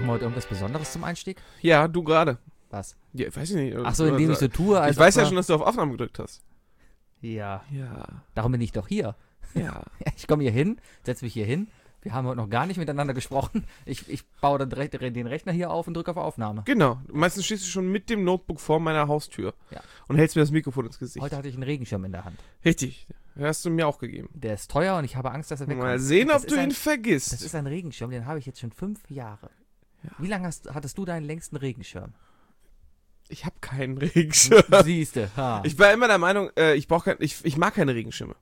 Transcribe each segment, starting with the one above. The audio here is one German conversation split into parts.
Machen wir heute irgendwas Besonderes zum Einstieg? Ja, du gerade. Was? Ja, weiß ich nicht. Ach so, indem ich so tue, als ich weiß ob ja schon, dass du auf Aufnahme gedrückt hast. Ja. Ja. Darum bin ich doch hier. Ja. Ich komme hier hin, setze mich hier hin. Wir haben heute noch gar nicht miteinander gesprochen. Ich baue dann direkt den Rechner hier auf und drücke auf Aufnahme. Genau. Meistens stehst du schon mit dem Notebook vor meiner Haustür. Ja. Und hältst mir das Mikrofon ins Gesicht. Heute hatte ich einen Regenschirm in der Hand. Richtig. Den hast du mir auch gegeben. Der ist teuer und ich habe Angst, dass er wegkommt. Mal sehen, Das ob du ist ihn vergisst. Das ist ein Regenschirm, den habe ich jetzt schon 5 Jahre. Ja. Wie lange hattest du deinen längsten Regenschirm? Ich habe keinen Regenschirm. Siehste. Ha. Ich war immer der Meinung, ich mag keine Regenschirme.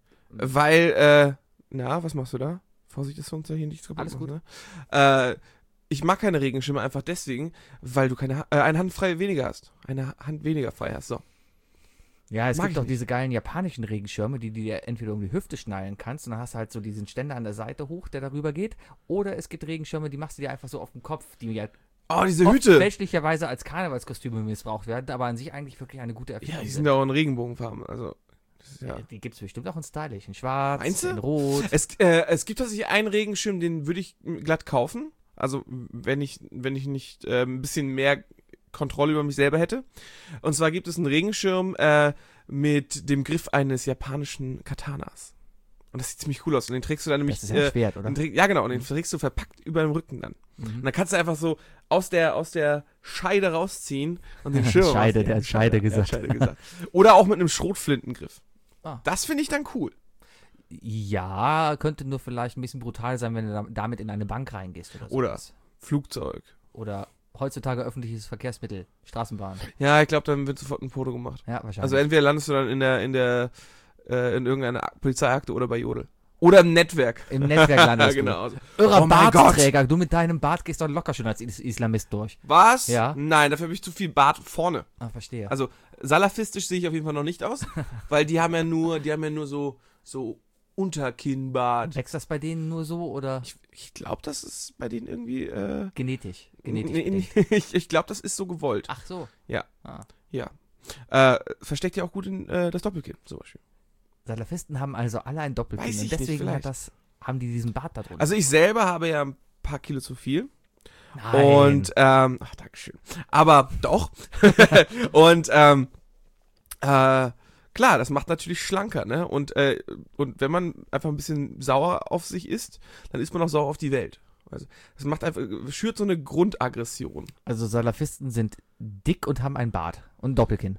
Weil, was machst du da? Vorsicht, dass wir uns da hier nichts kaputt Alles machen, ne? Ich mag keine Regenschirme einfach deswegen, weil du eine Hand frei weniger hast. Eine Hand weniger frei hast, so. Ja, es Mag gibt ich auch diese geilen japanischen Regenschirme, die du dir entweder um die Hüfte schnallen kannst und dann hast du halt so diesen Ständer an der Seite hoch, der darüber geht. Oder es gibt Regenschirme, die machst du dir einfach so auf den Kopf, die ja Oh, diese oft Hüte. fälschlicherweise als Karnevalskostüme missbraucht werden, aber an sich eigentlich wirklich eine gute Erfindung Ja, die sind. sind ja auch in Regenbogenfarben, also. Ja. Die gibt es bestimmt auch in stylisch, in schwarz, Meinst du? in rot. Es gibt tatsächlich einen Regenschirm, den würde ich glatt kaufen. Also, wenn ich nicht ein bisschen mehr Kontrolle über mich selber hätte. Und zwar gibt es einen Regenschirm mit dem Griff eines japanischen Katanas. Und das sieht ziemlich cool aus. Und den trägst du dann nämlich. Das ist ein Schwert, oder? Ja, genau. Und den trägst du verpackt über dem Rücken dann. Und dann kannst du einfach so aus der Scheide rausziehen und den Schirm Scheide, rausnehmen. der hat Scheide gesagt. Scheide gesagt. Oder auch mit einem Schrotflintengriff. Ah. Das finde ich dann cool. Ja, könnte nur vielleicht ein bisschen brutal sein, wenn du damit in eine Bank reingehst oder so. Oder Flugzeug. Oder heutzutage öffentliches Verkehrsmittel, Straßenbahn. Ja, ich glaube, dann wird sofort ein Foto gemacht. Ja, wahrscheinlich. Also entweder landest du dann in irgendeiner Polizeiakte oder bei Jodel. Oder im Netzwerk. Im Netzwerk landest Genau. du. Irrer Oh mein Bartträger, du mit deinem Bart gehst doch locker schon als Islamist durch. Was? Ja. Nein, dafür habe ich zu viel Bart vorne. Ah, verstehe. Also salafistisch sehe ich auf jeden Fall noch nicht aus, weil die haben ja nur so Unterkinnbart. Wächst das bei denen nur so oder Ich glaube, das ist bei denen irgendwie genetisch? ich glaube, das ist so gewollt. Ach so. Ja. Ah. Ja. Versteckt ja auch gut in das Doppelkinn zum Beispiel. Salafisten haben also alle ein Doppelkinn Weiß ich und nicht, deswegen vielleicht. haben die diesen Bart da drunter. Also ich selber habe ja ein paar Kilo zu viel. Nein. Und, Dankeschön. Aber doch. Und, klar, das macht natürlich schlanker, ne? Und wenn man einfach ein bisschen sauer auf sich ist, dann ist man auch sauer auf die Welt. Also, das schürt so eine Grundaggression. Also Salafisten sind dick und haben einen Bart und ein Doppelkinn.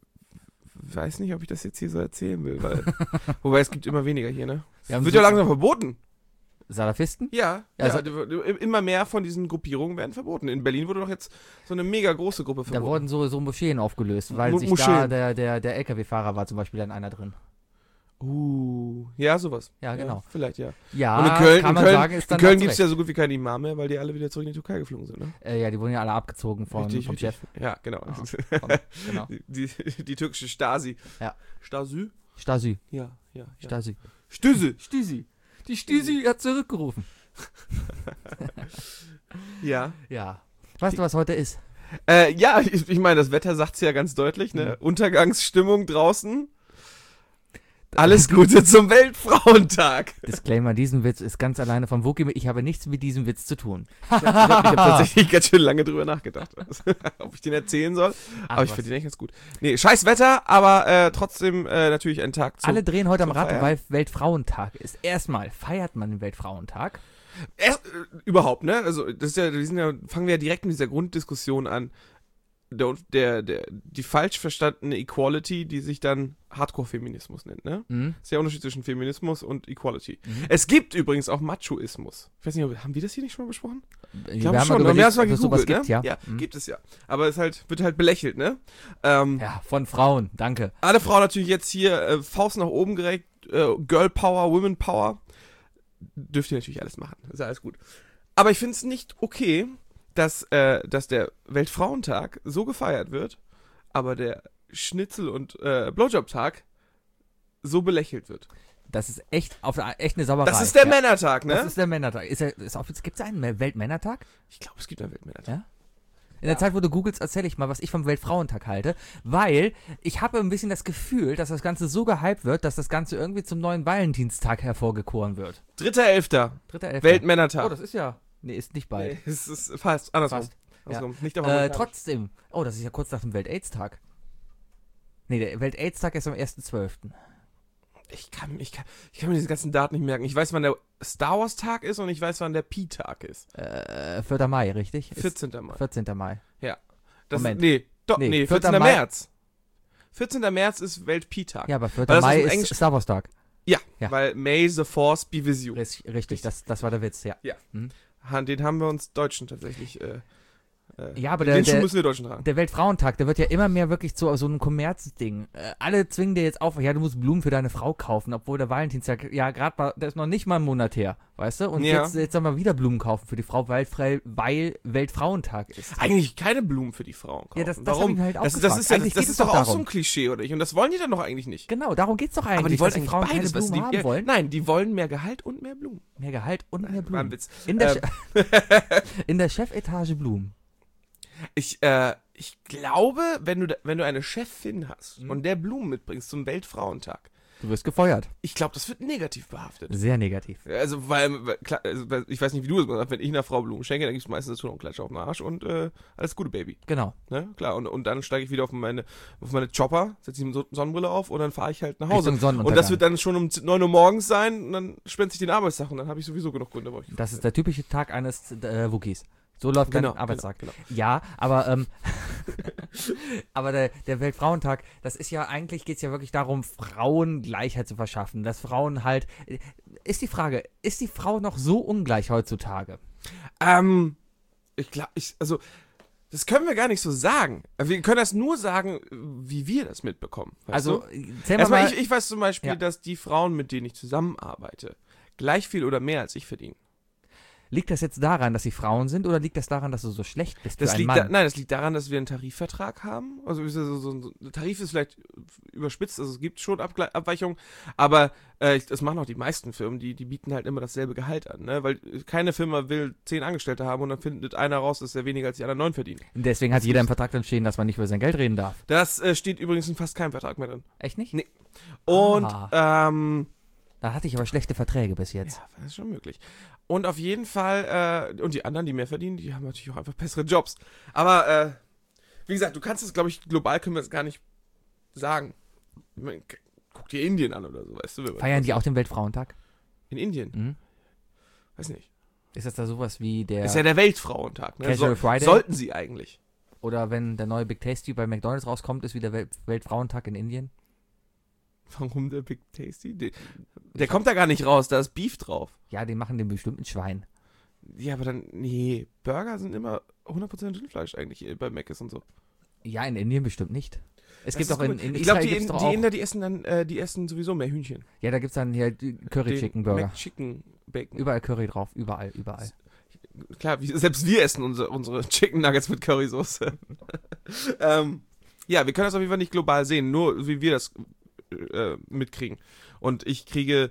Weiß nicht, ob ich das jetzt hier so erzählen will, weil, wobei es gibt immer weniger hier, ne? Wir haben Wird so- ja langsam verboten. Salafisten? Ja, Ja, immer mehr von diesen Gruppierungen werden verboten. In Berlin wurde doch jetzt so eine mega große Gruppe Da verboten. wurden so Moscheen aufgelöst, weil sich Moscheen. da der LKW-Fahrer war zum Beispiel dann einer drin. Ja, sowas. Ja, genau. Vielleicht, ja. Ja, Und in Köln, kann man sagen, ist dann Köln gibt es ja so gut wie keine Imam mehr, weil die alle wieder zurück in die Türkei geflogen sind, ne? Ja, die wurden ja alle abgezogen vom Chef. Ja, genau. Genau. Die türkische Stasi. Ja. Stasi? Stasi. Ja. Stasi. Stüse. Stisi. Die Stisi hat zurückgerufen. Ja. Ja. Weißt du, was heute ist? Ja, ich meine, das Wetter sagt's ja ganz deutlich, ne? Untergangsstimmung draußen. Alles Gute zum Weltfrauentag. Disclaimer, diesen Witz ist ganz alleine vom Wookie. Ich habe nichts mit diesem Witz zu tun. Ich hab tatsächlich ganz schön lange drüber nachgedacht, ob ich den erzählen soll. Aber ich was. finde den echt ganz gut. Nee, scheiß Wetter, aber trotzdem natürlich ein Tag zum Alle drehen heute am zum Rad, Feiern. weil Weltfrauentag ist. Erstmal feiert man den Weltfrauentag. Überhaupt, ne? Also, das ist ja, fangen wir ja direkt mit dieser Grunddiskussion an. Die falsch verstandene Equality, die sich dann Hardcore-Feminismus nennt, ne? Mhm. Das ist der Unterschied zwischen Feminismus und Equality. Es gibt übrigens auch Machoismus. Ich weiß nicht, haben wir das hier nicht schon mal besprochen? Ich glaube schon, mal wir haben es mal ob es sowas gegoogelt, gibt, ne? ja. Mhm. Gibt es ja. Aber es wird halt belächelt, ne? Ja, von Frauen, danke. Alle Frauen natürlich jetzt hier Faust nach oben gereckt, Girl Power, Women Power. Dürft ihr natürlich alles machen, ist ja alles gut. Aber ich finde es nicht okay, dass der Weltfrauentag so gefeiert wird, aber der Schnitzel- und Blowjob-Tag so belächelt wird. Das ist echt eine Sauerei. Das ist der Männertag, ne? Das ist der Männertag. Gibt es einen Weltmännertag? Ich glaube, es gibt einen Weltmännertag. Ja? In der Zeit, wo du googelst, erzähle ich mal, was ich vom Weltfrauentag halte, weil ich habe ein bisschen das Gefühl, dass das Ganze so gehypt wird, dass das Ganze irgendwie zum neuen Valentinstag hervorgekoren wird. 3.11. 3.11. Weltmännertag. Oh, das ist ja Nee, ist nicht bald. Nee, es ist fast andersrum. Fast. Andersrum. Nicht auf Trotzdem. Oh, das ist ja kurz nach dem Welt-Aids-Tag. Nee, der Welt-Aids-Tag ist am 1.12. Ich kann mir diese ganzen Daten nicht merken. Ich weiß, wann der Star Wars Tag ist und ich weiß, wann der Pi-Tag ist. 4. Mai, richtig? 14. Mai. 14. Mai. Ja. Moment. Nee, 14. Mai. März. 14. März ist Welt-Pi-Tag. Ja, aber 4. Weil das Mai ist im ist Englisch- Star Wars Tag. Ja, Ja. weil May the Force be with you. Richtig, das war der Witz, ja. Den haben wir uns Deutschen tatsächlich. Ja, aber den Schuh müssen wir Deutschen tragen. der Weltfrauentag, der wird ja immer mehr wirklich zu so einem Kommerzding. Alle zwingen dir jetzt auf, ja, du musst Blumen für deine Frau kaufen, obwohl der Valentinstag, ja, gerade mal, der ist noch nicht mal einen Monat her, weißt du? Und Ja. jetzt sollen wir wieder Blumen kaufen für die Frau, weil Weltfrauentag ist. Eigentlich keine Blumen für die Frauen kaufen. Ja, das hab Warum? ich mir halt auch das gefragt. ist, ja, Eigentlich das geht es ist doch doch auch so darum. ein Klischee, oder? Und das wollen die dann doch eigentlich nicht. Genau, darum geht's doch eigentlich, Aber die wollen dass die eigentlich Frauen beides. keine Blumen haben wollen. Nein, die wollen mehr Gehalt und mehr Blumen. Mehr Gehalt und mehr War ein Blumen. Witz. In der Chefetage Blumen. Ich glaube, wenn du eine Chefin hast und der Blumen mitbringst zum Weltfrauentag, Du wirst gefeuert. ich glaube, das wird negativ behaftet. Sehr negativ. Also, klar, weil ich weiß nicht, wie du es machst, wenn ich einer Frau Blumen schenke, dann gibt es meistens schon einen Klatsch auf den Arsch und alles Gute, Baby. Genau. Ne? Klar, und dann steige ich wieder auf meine Chopper, setze die Sonnenbrille auf und dann fahre ich halt nach Hause. Richtung Sonnenuntergang. Und das wird dann schon um 9 Uhr morgens sein und dann spendet sich den Arbeitstag und dann habe ich sowieso genug Gründe. Das ist der typische Tag eines Wookies. So läuft dein Arbeitstag. Genau. Ja, aber aber der Weltfrauentag, das ist ja, eigentlich geht es ja wirklich darum, Frauen Gleichheit zu verschaffen. Dass Frauen halt, ist die Frage, ist die Frau noch so ungleich heutzutage? Ich glaube, also, das können wir gar nicht so sagen. Wir können das nur sagen, wie wir das mitbekommen. Weißt Also, du? zähl Erstmal, mal, ich weiß zum Beispiel, Ja. dass die Frauen, mit denen ich zusammenarbeite, gleich viel oder mehr als ich verdienen. liegt das jetzt daran, dass sie Frauen sind, oder liegt das daran, dass du so schlecht bist Das für einen liegt Mann? nein, das liegt daran, dass wir einen Tarifvertrag haben. Also so ein Tarif ist vielleicht überspitzt, also es gibt schon Abweichungen, aber das machen auch die meisten Firmen, die bieten halt immer dasselbe Gehalt an, ne? Weil keine Firma will 10 Angestellte haben und dann findet einer raus, dass er weniger als die anderen 9 verdient. Deswegen hat jeder im Vertrag dann stehen, dass man nicht über sein Geld reden darf. Das steht übrigens in fast keinem Vertrag mehr drin. Echt nicht? Nee. Und Da hatte ich aber schlechte Verträge bis jetzt. ja, das ist schon möglich. Und auf jeden Fall, und die anderen, die mehr verdienen, die haben natürlich auch einfach bessere Jobs. Aber, wie gesagt, du kannst es, glaube ich, global können wir es gar nicht sagen. Ich mein, guck dir Indien an oder so, weißt du. Feiern die auch den Weltfrauentag? In Indien? Mhm. Weiß nicht. Ist das da sowas wie der... Ist ja der Weltfrauentag, ne? Casual Friday? Sollten sie eigentlich. Oder wenn der neue Big Tasty bei McDonald's rauskommt, ist wie der Weltfrauentag in Indien? Warum der Big Tasty? Der kommt da gar nicht raus, da ist Beef drauf. Ja, die machen den bestimmt mit Schwein. Ja, aber dann, nee, Burger sind immer 100% Rindfleisch eigentlich bei Mc's und so. Ja, in Indien bestimmt nicht. Es Das gibt ist auch in komisch. Israel Ich glaube, gibt's doch die auch. Inder, die essen dann, die essen sowieso mehr Hühnchen. Ja, da gibt es dann hier Curry Den Chicken Burger. McChicken Bacon. Überall Curry drauf, überall. Klar, selbst wir essen unsere Chicken Nuggets mit Currysoße. Ja, wir können das auf jeden Fall nicht global sehen, nur wie wir das mitkriegen. Und ich sehe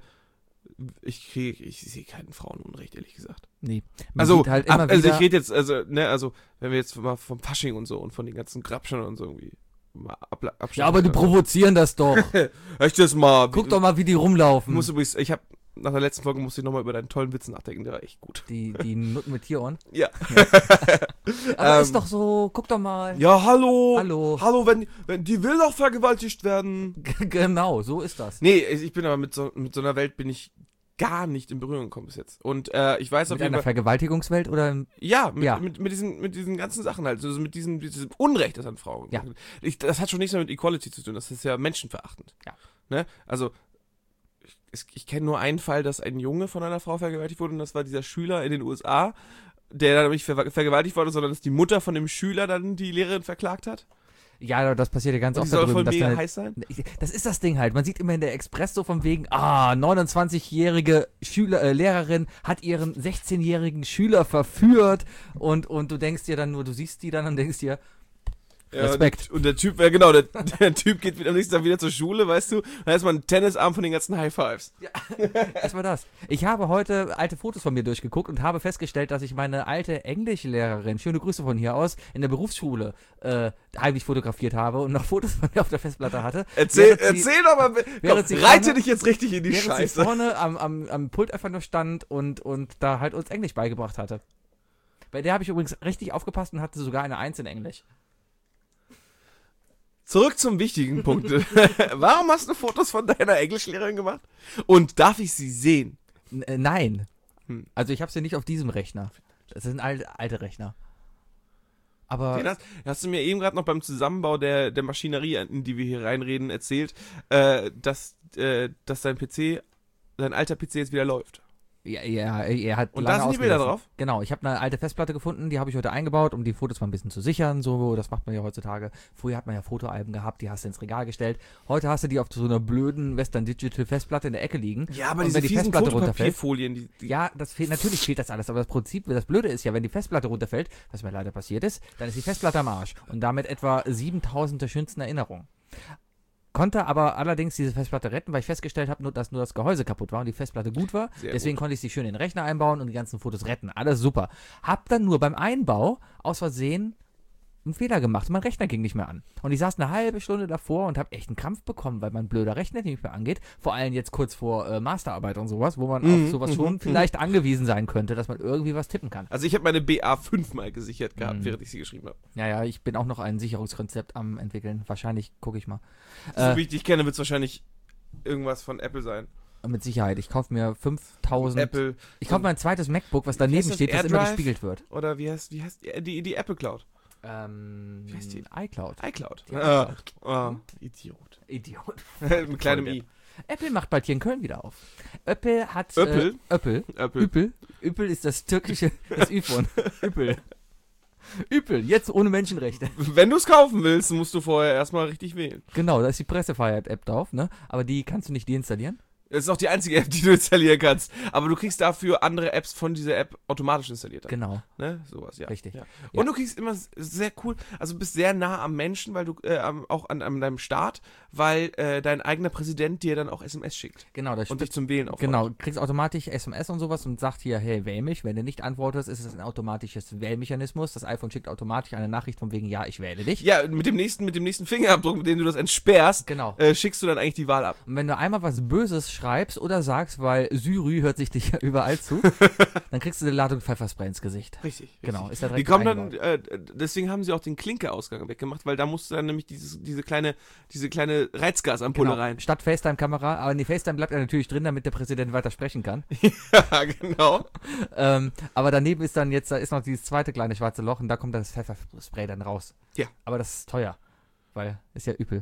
keinen Frauenunrecht, ehrlich gesagt. Nee. Man Also, sieht halt immer also wieder, ich rede jetzt, also wenn wir jetzt mal vom Fasching und so und von den ganzen Grabschern und so irgendwie mal abschließen. ja, aber die provozieren das doch. Echt das mal. Guck doch mal, wie die rumlaufen. Nach der letzten Folge musste ich nochmal über deinen tollen Witz nachdenken, der war echt gut. Die Nutten mit Tierohren. Ja. Aber ist doch so, guck doch mal. Ja, hallo. Hallo. Hallo, wenn die will doch vergewaltigt werden. Genau, so ist das. Nee, ich bin aber mit so einer Welt bin ich gar nicht in Berührung gekommen bis jetzt. Und ich weiß auf Mit jeden einer Fall. Vergewaltigungswelt oder Ja, Ja. Mit diesen ganzen Sachen halt. Also mit diesem Unrecht, das an Frauen. Ja. Das hat schon nichts mehr mit Equality zu tun. Das ist ja menschenverachtend. Ja. Ne? Also, ich kenne nur einen Fall, dass ein Junge von einer Frau vergewaltigt wurde und das war dieser Schüler in den USA, der dann nicht vergewaltigt wurde, sondern dass die Mutter von dem Schüler dann die Lehrerin verklagt hat. Ja, das passiert ja ganz Und oft die soll da voll drüben. mega Dass heiß sein. das ist das Ding halt. Man sieht immer in der Express so von wegen, 29-jährige Lehrerin hat ihren 16-jährigen Schüler verführt und du denkst dir dann nur, du siehst die dann und denkst dir, Respekt. Und der Typ, ja genau, der Typ geht am nächsten Tag wieder zur Schule, weißt du, dann ist man ein Tennisarm von den ganzen High Fives. Ja, erstmal das. Ich habe heute alte Fotos von mir durchgeguckt und habe festgestellt, dass ich meine alte Englischlehrerin, schöne Grüße von hier aus, in der Berufsschule heimlich fotografiert habe und noch Fotos von mir auf der Festplatte hatte. Erzähl doch mal, komm, sie reite vorne- dich jetzt richtig in die Während sie Scheiße. vorne am Pult einfach nur stand und da halt uns Englisch beigebracht hatte. Bei der habe ich übrigens richtig aufgepasst und hatte sogar eine 1 in Englisch. Zurück zum wichtigen Punkt. Warum hast du Fotos von deiner Englischlehrerin gemacht? Und darf ich sie sehen? Nein. Hm. Also ich habe sie nicht auf diesem Rechner. Das sind alte Rechner. Aber Den hast du mir eben gerade noch beim Zusammenbau der Maschinerie, in die wir hier reinreden, erzählt, dass dein alter PC jetzt wieder läuft. ja, er hat Und lange da sind die Bilder ausgelassen. drauf? Genau, ich habe eine alte Festplatte gefunden, die habe ich heute eingebaut, um die Fotos mal ein bisschen zu sichern. So, das macht man ja heutzutage. Früher hat man ja Fotoalben gehabt, die hast du ins Regal gestellt. Heute hast du die auf so einer blöden Western Digital Festplatte in der Ecke liegen. Ja, aber Und diese wenn die fiesen Festplatte runterfällt, Fotopapierfolien, ja, natürlich fehlt das alles, aber das Prinzip, das Blöde ist ja, wenn die Festplatte runterfällt, was mir leider passiert ist, dann ist die Festplatte am Arsch und damit etwa 7000 der schönsten Erinnerungen. Konnte aber allerdings diese Festplatte retten, weil ich festgestellt habe, dass nur das Gehäuse kaputt war und die Festplatte gut war. Sehr Deswegen gut. konnte ich sie schön in den Rechner einbauen und die ganzen Fotos retten. Alles super. Hab dann nur beim Einbau aus Versehen einen Fehler gemacht. Mein Rechner ging nicht mehr an. Und ich saß eine halbe Stunde davor und habe echt einen Krampf bekommen, weil mein blöder Rechner nicht mehr angeht. Vor allem jetzt kurz vor Masterarbeit und sowas, wo man auf sowas schon vielleicht angewiesen sein könnte, dass man irgendwie was tippen kann. Also ich habe meine BA 5 mal gesichert gehabt, Mhm. während ich sie geschrieben habe. Ja, ich bin auch noch ein Sicherungskonzept am entwickeln. Wahrscheinlich gucke ich mal. So wie ich dich kenne, wird es wahrscheinlich irgendwas von Apple sein. Mit Sicherheit. Ich kaufe mir 5000. Apple Ich kaufe mir ein zweites MacBook, was daneben heißt das? steht, das immer AirDrive? gespiegelt wird. oder wie heißt die Apple Cloud? Wie heißt die? iCloud. iCloud. Die iCloud. Idiot. Idiot. Mit kleinem I. Apple macht bald hier in Köln wieder auf. Apple hat. Öppel? Öppel. Apple. Üpel ist das türkische, das Üfon. Üpel. Üpel, jetzt ohne Menschenrechte. Wenn du es kaufen willst, musst du vorher erstmal richtig wählen. Genau, da ist die Pressefreiheit-App drauf, ne? Aber die kannst du nicht deinstallieren. Das ist auch die einzige App, die du installieren kannst. Aber du kriegst dafür andere Apps von dieser App automatisch installiert. Dann. Genau, Ne? Sowas, ja. richtig. Ja. Ja. Und du kriegst immer sehr cool, also bist sehr nah am Menschen, weil du auch an deinem Staat, weil dein eigener Präsident dir dann auch SMS schickt Genau, das und dich zum Wählen auffordert. Genau, kriegst automatisch SMS und sowas und sagt hier, hey, wähl mich. Wenn du nicht antwortest, ist es ein automatisches Wählmechanismus. Das iPhone schickt automatisch eine Nachricht von wegen, ja, ich wähle dich. Ja, mit dem nächsten Fingerabdruck, mit dem du das entsperrst, Genau. schickst du dann eigentlich die Wahl ab. Und wenn du einmal was Böses schreibst oder sagst, weil Syrü hört sich dich ja überall zu, dann kriegst du eine Ladung Pfefferspray ins Gesicht. Richtig. Genau, ist da Die direkt kommen dann, eingebaut. deswegen haben sie auch den Klinkeausgang weggemacht, weil da musst du dann nämlich diese kleine Reizgasampulle Genau, rein. statt FaceTime-Kamera, aber die FaceTime bleibt ja natürlich drin, damit der Präsident weiter sprechen kann. Ja, genau. Aber daneben ist dann jetzt, da ist noch dieses zweite kleine schwarze Loch und da kommt das Pfefferspray dann raus. Ja. Aber das ist teuer, weil ist ja übel.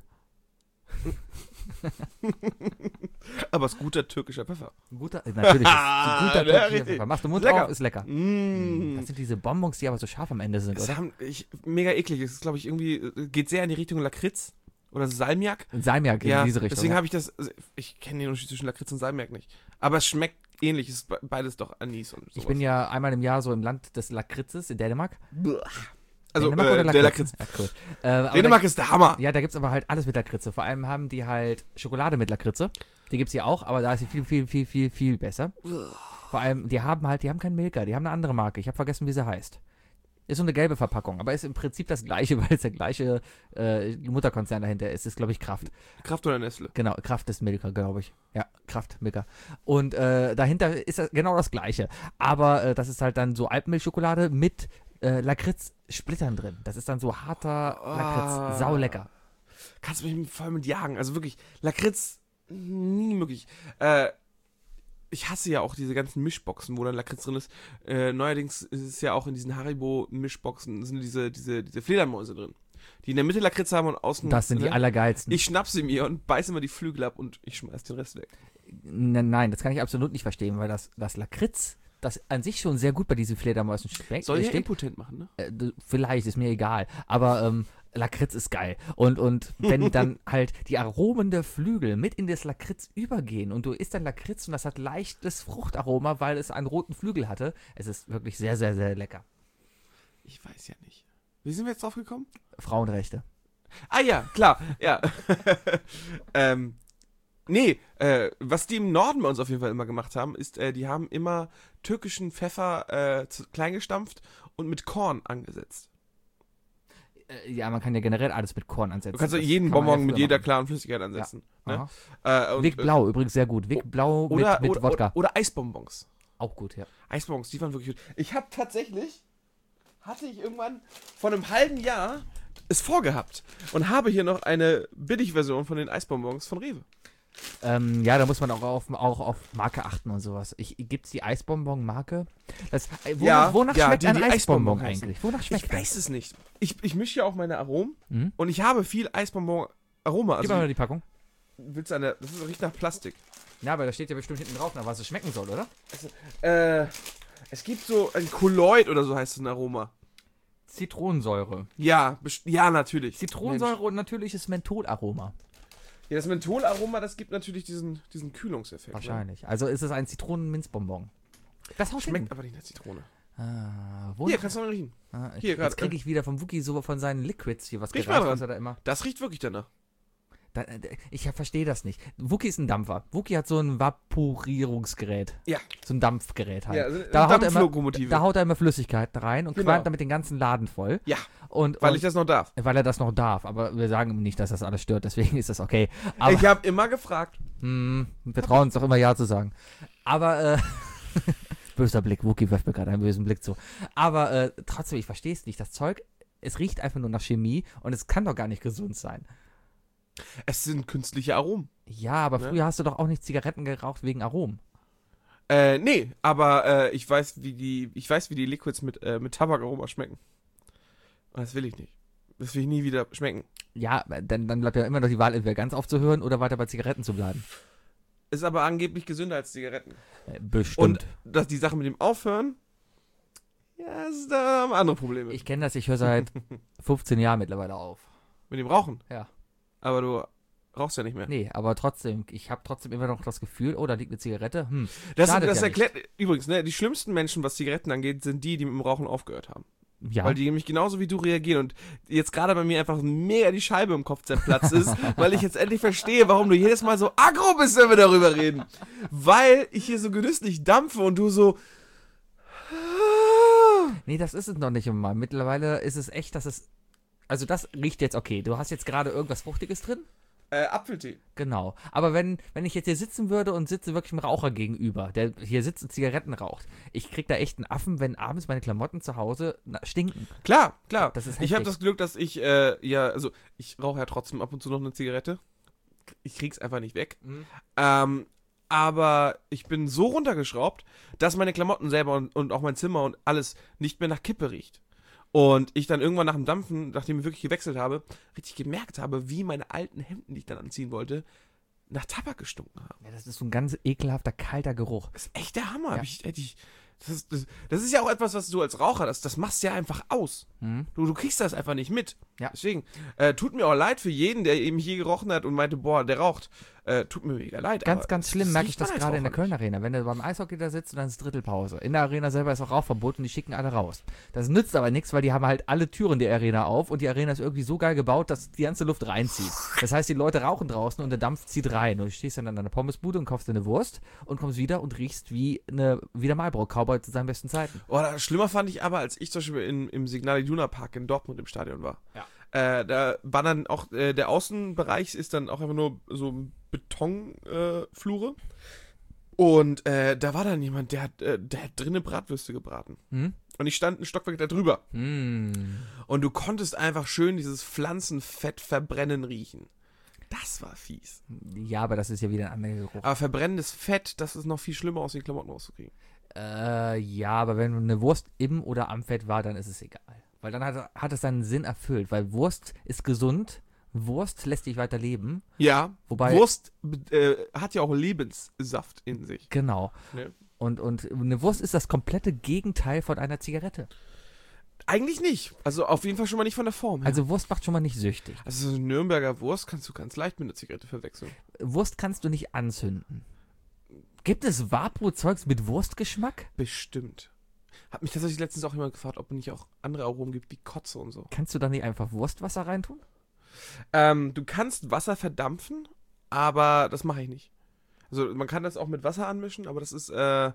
Aber es ist guter türkischer Pfeffer. Natürlich, ist ein guter Ja, türkischer richtig. Pfeffer. Machst du Mund Lecker. auf, ist lecker. Mm. Das sind diese Bonbons, die aber so scharf am Ende sind, oder? Mega eklig. Es ist, glaube ich, irgendwie, geht sehr in die Richtung Lakritz oder Salmiak. Salmiak in diese Richtung. deswegen ja. habe ich kenne den Unterschied zwischen Lakritz und Salmiak nicht. Aber es schmeckt ähnlich. Es ist beides doch Anis und sowas. Ich bin ja einmal im Jahr so im Land des Lakritzes in Dänemark. Also, Dänemark oder der Lakritz. Ja, cool. Aber Dänemark ist der Hammer. Ja, da gibt's aber halt alles mit Lakritze. Vor allem haben die halt Schokolade mit Lakritze. Die gibt's hier auch, aber da ist sie viel besser. Vor allem, die haben keinen Milka, die haben eine andere Marke. Ich habe vergessen, wie sie heißt. Ist so eine gelbe Verpackung, aber ist im Prinzip das gleiche, weil es der gleiche Mutterkonzern dahinter ist. Ist, glaube ich, Kraft. Kraft oder Nestle? Genau, Kraft ist Milka, glaube ich. Ja, Kraft, Milka. Und dahinter ist das genau das gleiche. Aber das ist halt dann so Alpenmilchschokolade mit Lakritz-Splittern drin. Das ist dann so harter Lakritz. Saulecker. Kannst du mich voll mit jagen. Also wirklich, Lakritz, nie möglich. Ich hasse ja auch diese ganzen Mischboxen, wo dann Lakritz drin ist. Neuerdings ist es ja auch in diesen Haribo-Mischboxen sind diese Fledermäuse drin. Die in der Mitte Lakritz haben und außen. Das sind die allergeilsten. Ich schnapp sie mir und beiße immer die Flügel ab und ich schmeiß den Rest weg. Nein, das kann ich absolut nicht verstehen, weil das Lakritz, das an sich schon sehr gut bei diesen Fledermäusen schmeckt. Soll ja impotent machen, ne? Vielleicht, ist mir egal. Aber Lakritz ist geil. Und wenn dann halt die Aromen der Flügel mit in das Lakritz übergehen und du isst dann Lakritz und das hat leichtes Fruchtaroma, weil es einen roten Flügel hatte, es ist wirklich sehr, sehr, sehr lecker. Ich weiß ja nicht. Wie sind wir jetzt drauf gekommen? Frauenrechte. Ah ja, klar, ja. Was die im Norden bei uns auf jeden Fall immer gemacht haben, ist, die haben immer türkischen Pfeffer klein gestampft und mit Korn angesetzt. Ja, man kann ja generell alles mit Korn ansetzen. Du kannst ja Das jeden kann man Bonbon ja mit früher jeder machen. klaren Flüssigkeit ansetzen. Ja. Ne? Vic Blau, übrigens sehr gut. Vic Blau mit Wodka. Oder Eisbonbons. Auch gut, ja. Eisbonbons, die waren wirklich gut. Hatte ich irgendwann vor einem halben Jahr es vorgehabt und habe hier noch eine Billigversion von den Eisbonbons von Rewe. Ja, da muss man auch auf Marke achten und sowas. Gibt's die Eisbonbon-Marke? Wonach schmeckt die ein Eisbonbon Eisbonbon heißen. eigentlich? Wonach schmeckt Ich weiß es nicht. Ich mische ja auch meine Aromen Mhm. und ich habe viel Eisbonbon-Aroma. Gib Also, mal die Packung. das riecht nach Plastik. Ja, aber da steht ja bestimmt hinten drauf, nach was es schmecken soll, oder? Es gibt so ein Kolloid oder so heißt es ein Aroma. Zitronensäure. Ja, natürlich. Zitronensäure Mensch. und natürliches Mentholaroma. Ja, das Mentholaroma, das gibt natürlich diesen Kühlungseffekt. Wahrscheinlich. Also ist es ein Zitronenminzbonbon. Das haut Schmeckt aber nicht nach Zitrone. Wo Hier, kannst du mal riechen. hier, jetzt grad, kriege ich wieder vom Wookie so von seinen Liquids hier was Riech gereicht, mal was er da immer. Das riecht wirklich danach. Ich verstehe das nicht. Wookie ist ein Dampfer. Wookie hat so ein Vaporierungsgerät. Ja. So ein Dampfgerät halt. Ja, also eine da Dampflokomotive. haut er immer Flüssigkeiten rein und Genau. qualmt damit den ganzen Laden voll. Ja, Und weil ich das noch darf. weil er das noch darf. Aber wir sagen ihm nicht, dass das alles stört. Deswegen ist das okay. Aber Ich habe immer gefragt. wir trauen uns doch immer Ja zu sagen. Aber, böser Blick. Wookie wirft mir gerade einen bösen Blick zu. Aber trotzdem, ich verstehe es nicht. Das Zeug, es riecht einfach nur nach Chemie und es kann doch gar nicht gesund sein. Es sind künstliche Aromen. Ja, aber Ne? früher hast du doch auch nicht Zigaretten geraucht wegen Aromen. Nee, aber ich weiß, wie die Liquids mit Tabakaroma schmecken. Und das will ich nicht. Das will ich nie wieder schmecken. Ja, dann bleibt ja immer noch die Wahl, entweder ganz aufzuhören oder weiter bei Zigaretten zu bleiben. Ist aber angeblich gesünder als Zigaretten. Bestimmt. Und dass die Sache mit dem Aufhören, ja, da haben wir andere Probleme. Ich kenne das, ich höre seit 15 Jahren mittlerweile auf. Mit dem Rauchen? Ja. Aber du rauchst ja nicht mehr. Nee, aber trotzdem, ich habe trotzdem immer noch das Gefühl, oh, da liegt eine Zigarette. Das schadet ja erklärt übrigens, ne, die schlimmsten Menschen, was Zigaretten angeht, sind die mit dem Rauchen aufgehört haben. Ja. Weil die nämlich genauso wie du reagieren und jetzt gerade bei mir einfach mega die Scheibe im Kopf zerplatzt ist, weil ich jetzt endlich verstehe, warum du jedes Mal so aggro bist, wenn wir darüber reden. Weil ich hier so genüsslich dampfe und du so... Nee, das ist es noch nicht immer. Mittlerweile ist es echt, dass es. Also, das riecht jetzt okay. Du hast jetzt gerade irgendwas Fruchtiges drin? Apfeltee. Genau. Aber wenn ich jetzt hier sitzen würde und sitze wirklich einem Raucher gegenüber, der hier sitzt und Zigaretten raucht, ich krieg da echt einen Affen, wenn abends meine Klamotten zu Hause stinken. Klar. Das ist Ich habe heftig. das Glück, dass ich, ich rauche ja trotzdem ab und zu noch eine Zigarette. Ich krieg's einfach nicht weg. Aber ich bin so runtergeschraubt, dass meine Klamotten selber und auch mein Zimmer und alles nicht mehr nach Kippe riecht. Und ich dann irgendwann nach dem Dampfen, nachdem ich wirklich gewechselt habe, richtig gemerkt habe, wie meine alten Hemden, die ich dann anziehen wollte, nach Tabak gestunken haben. Ja, das ist so ein ganz ekelhafter, kalter Geruch. Das ist echt der Hammer. Ja. Das ist ja auch etwas, was du als Raucher, das machst du ja einfach aus. Hm? Du kriegst das einfach nicht mit. Ja. Deswegen, tut mir auch leid für jeden, der eben hier gerochen hat und meinte, boah, der raucht. Tut mir mega leid. Ganz, aber ganz schlimm das merke riecht ich das man als gerade in der Raucher nicht. Köln Arena. Wenn du beim Eishockey da sitzt und dann ist Drittelpause. In der Arena selber ist auch Rauchverbot und die schicken alle raus. Das nützt aber nichts, weil die haben halt alle Türen der Arena auf und die Arena ist irgendwie so geil gebaut, dass die ganze Luft reinzieht. Das heißt, die Leute rauchen draußen und der Dampf zieht rein. Und du stehst dann an einer Pommesbude und kaufst dir eine Wurst und kommst wieder und riechst wie der Marlboro-Cowboy zu seinen besten Zeiten. Oh, schlimmer fand ich aber, als ich zum Beispiel im Signal Iduna Park in Dortmund im Stadion war. Ja. Da war dann auch, der Außenbereich ist dann auch einfach nur so Betonflure. Und da war dann jemand, der hat drinnen Bratwürste gebraten. Hm? Und ich stand ein Stockwerk da drüber. Hm. Und du konntest einfach schön dieses Pflanzenfett verbrennen riechen. Das war fies. Ja, aber das ist ja wieder ein anderer Geruch. Aber verbrennendes Fett, das ist noch viel schlimmer, aus den Klamotten rauszukriegen. Ja, aber wenn eine Wurst im oder am Fett war, dann ist es egal. Weil dann hat es seinen Sinn erfüllt. Weil Wurst ist gesund, Wurst lässt dich weiter leben. Ja, Wobei, Wurst hat ja auch Lebenssaft in sich. Genau. Ne? Und eine Wurst ist das komplette Gegenteil von einer Zigarette. Eigentlich nicht. Also auf jeden Fall schon mal nicht von der Form her. Also Wurst macht schon mal nicht süchtig. Also so eine Nürnberger Wurst kannst du ganz leicht mit einer Zigarette verwechseln. Wurst kannst du nicht anzünden. Gibt es Vapo-Zeugs mit Wurstgeschmack? Bestimmt. Hat mich tatsächlich letztens auch jemand gefragt, ob es nicht auch andere Aromen gibt, wie Kotze und so. Kannst du da nicht einfach Wurstwasser reintun? Du kannst Wasser verdampfen, aber das mache ich nicht. Also man kann das auch mit Wasser anmischen, aber das ist,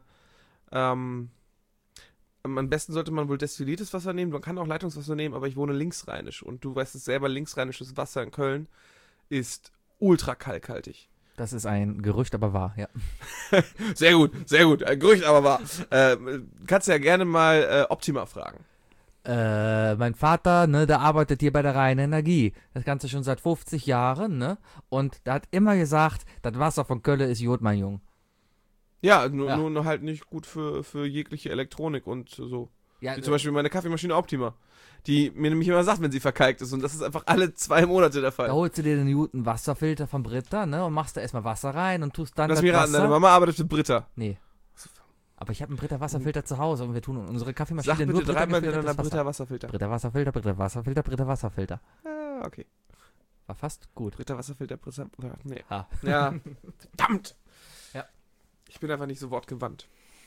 am besten sollte man wohl destilliertes Wasser nehmen. Man kann auch Leitungswasser nehmen, aber ich wohne linksrheinisch. Und du weißt es selber, linksrheinisches Wasser in Köln ist ultra kalkhaltig. Das ist ein Gerücht, aber wahr, ja. Sehr gut, sehr gut. Ein Gerücht, aber wahr. Kannst ja gerne mal Optima fragen. Mein Vater, ne, der arbeitet hier bei der Rhein Energie. Das Ganze schon seit 50 Jahren, ne? Und der hat immer gesagt, das Wasser von Köln ist Jod, mein Junge. Ja, nur halt nicht gut für jegliche Elektronik und so. Ja, Wie zum Beispiel meine Kaffeemaschine Optima. Die mir nämlich immer sagt, wenn sie verkalkt ist. Und das ist einfach alle 2 Monate der Fall. da holst du dir den guten Wasserfilter von Britta, ne? Und machst da erstmal Wasser rein und tust dann Lass das mich raten, Wasser... deine Mama arbeitet für Britta. Nee. Aber ich habe einen Britta Wasserfilter zu Hause und wir tun unsere Kaffeemaschine Sag nur bitte dreimal gefiltertes miteinander Wasser. Britta Wasserfilter. Britta Wasserfilter, Britta Wasserfilter, Britta Wasserfilter. Ah, okay. War fast gut. Britta Wasserfilter, Britta... Nee. Ha. Ja. Verdammt! Ja. Ich bin einfach nicht so wortgewandt.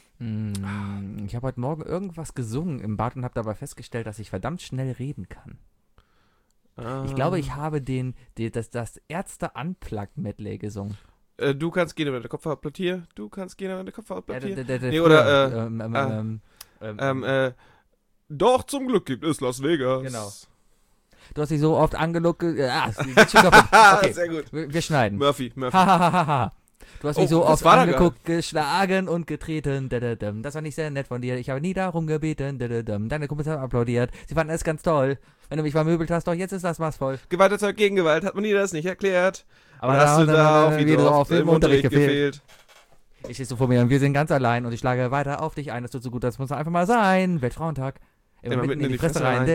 Ich habe heute Morgen irgendwas gesungen im Bad und habe dabei festgestellt, dass ich verdammt schnell reden kann. Ich glaube, ich habe das Ärzte-Unplugged-Medley gesungen. Du kannst gehen, wenn der Kopfhaut plattiert. Du kannst gehen, wenn der Kopfhaut plattiert. Nee, früher, oder, doch, zum Glück gibt es Las Vegas. Genau. Du hast dich so oft angeluckt. Es geht schon kaputt. Okay, Sehr gut. wir schneiden. Murphy. Hahaha. Du hast mich so was oft war da angeguckt, geschlagen und getreten. Das war nicht sehr nett von dir. Ich habe nie darum gebeten. Deine Kumpels haben applaudiert. Sie fanden es ganz toll. Wenn du mich vermöbelt hast, doch jetzt ist das maßvoll. Gewalt erzeugt Gegengewalt, hat man dir das nicht erklärt? Aber hast du da auch wieder wieder auf dem Unterricht gefehlt. gefehlt? Ich stehe so vor mir und wir sind ganz allein und ich schlage weiter auf dich ein. Das tut so gut, das muss einfach mal sein. Weltfrauentag. Immer mitten in die Fresse rein.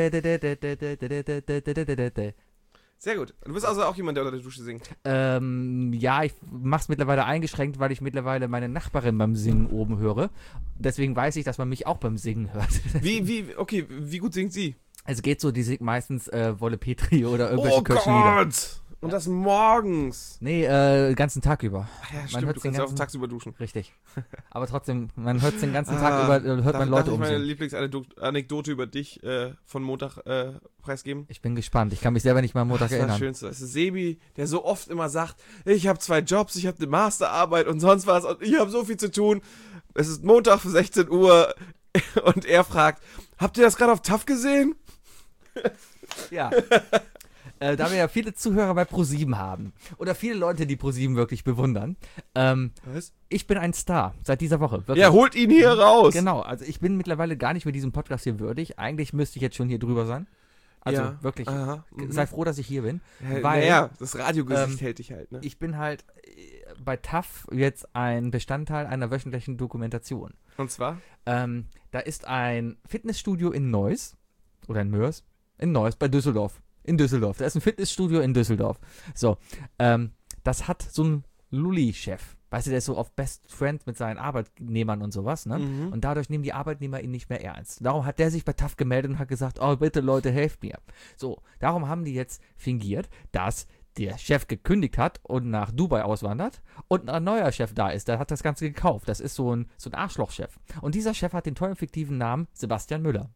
Sehr gut. Du bist also auch jemand, der unter der Dusche singt. Ja, ich mach's mittlerweile eingeschränkt, weil ich mittlerweile meine Nachbarin beim Singen oben höre. Deswegen weiß ich, dass man mich auch beim Singen hört. Wie gut singt sie? Also geht so, die singt meistens Wolle Petri oder irgendwelche Kirchenlieder. Gott! Und das morgens. Nee, den ganzen Tag über. Ach ja, Man stimmt, hört du den kannst ja auch ganzen- tagsüber duschen. Richtig. Aber trotzdem, man hört den ganzen Tag über, hört man Leute Darf ich meine umsingen. Lieblingsanekdote über dich von Montag preisgeben? Ich bin gespannt. Ich kann mich selber nicht mal am Montag Das war das erinnern. Schönste. Das ist Sebi, der so oft immer sagt, ich habe 2 Jobs, ich habe eine Masterarbeit und sonst was und ich habe so viel zu tun. Es ist Montag für 16 Uhr und er fragt, habt ihr das gerade auf TAF gesehen? Ja. Da wir ja viele Zuhörer bei ProSieben haben oder viele Leute, die ProSieben wirklich bewundern, Was? ich bin ein Star seit dieser Woche. Wirklich. Ja, holt ihn hier raus. Genau, also ich bin mittlerweile gar nicht mehr diesem Podcast hier würdig. Eigentlich müsste ich jetzt schon hier drüber sein. Also Ja, wirklich, aha, mhm. sei froh, dass ich hier bin. Ja, weil naja, das Radiogesicht hält dich halt, ne? ich bin halt bei TAF jetzt ein Bestandteil einer wöchentlichen Dokumentation. Und zwar? Da ist ein Fitnessstudio in Neuss oder in Mörs, in Neuss, bei Düsseldorf. In Düsseldorf. Da ist ein Fitnessstudio in Düsseldorf. So, das hat so ein Lulli-Chef. Weißt du, der ist so oft Best Friend mit seinen Arbeitnehmern und sowas, ne? Mhm. Und dadurch nehmen die Arbeitnehmer ihn nicht mehr ernst. Darum hat der sich bei TAF gemeldet und hat gesagt, oh bitte Leute, helft mir. So, darum haben die jetzt fingiert, dass der Chef gekündigt hat und nach Dubai auswandert und ein neuer Chef da ist. Der hat das Ganze gekauft. Das ist so ein Arschlochchef. Und dieser Chef hat den tollen fiktiven Namen Sebastian Müller.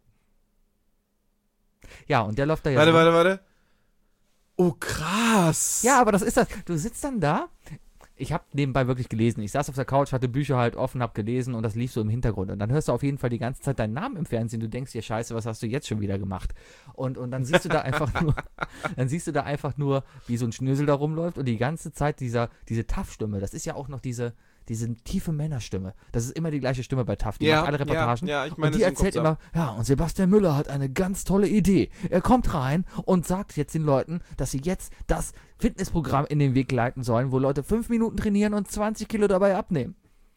Ja, und der läuft da jetzt. Warte. Oh, krass. Ja, aber das ist das. Du sitzt dann da. Ich habe nebenbei wirklich gelesen. Ich saß auf der Couch, hatte Bücher halt offen, hab gelesen und das lief so im Hintergrund. Und dann hörst du auf jeden Fall die ganze Zeit deinen Namen im Fernsehen. Du denkst dir, scheiße, was hast du jetzt schon wieder gemacht? Und dann siehst du da einfach nur, wie so ein Schnösel da rumläuft und die ganze Zeit diese TAF-Stimme. Das ist ja auch noch diese tiefe Männerstimme. Das ist immer die gleiche Stimme bei TAF. Die macht alle Reportagen. Ja, ich meine, und die erzählt immer, ja, und Sebastian Müller hat eine ganz tolle Idee. Er kommt rein und sagt jetzt den Leuten, dass sie jetzt das Fitnessprogramm in den Weg leiten sollen, wo Leute 5 Minuten trainieren und 20 Kilo dabei abnehmen.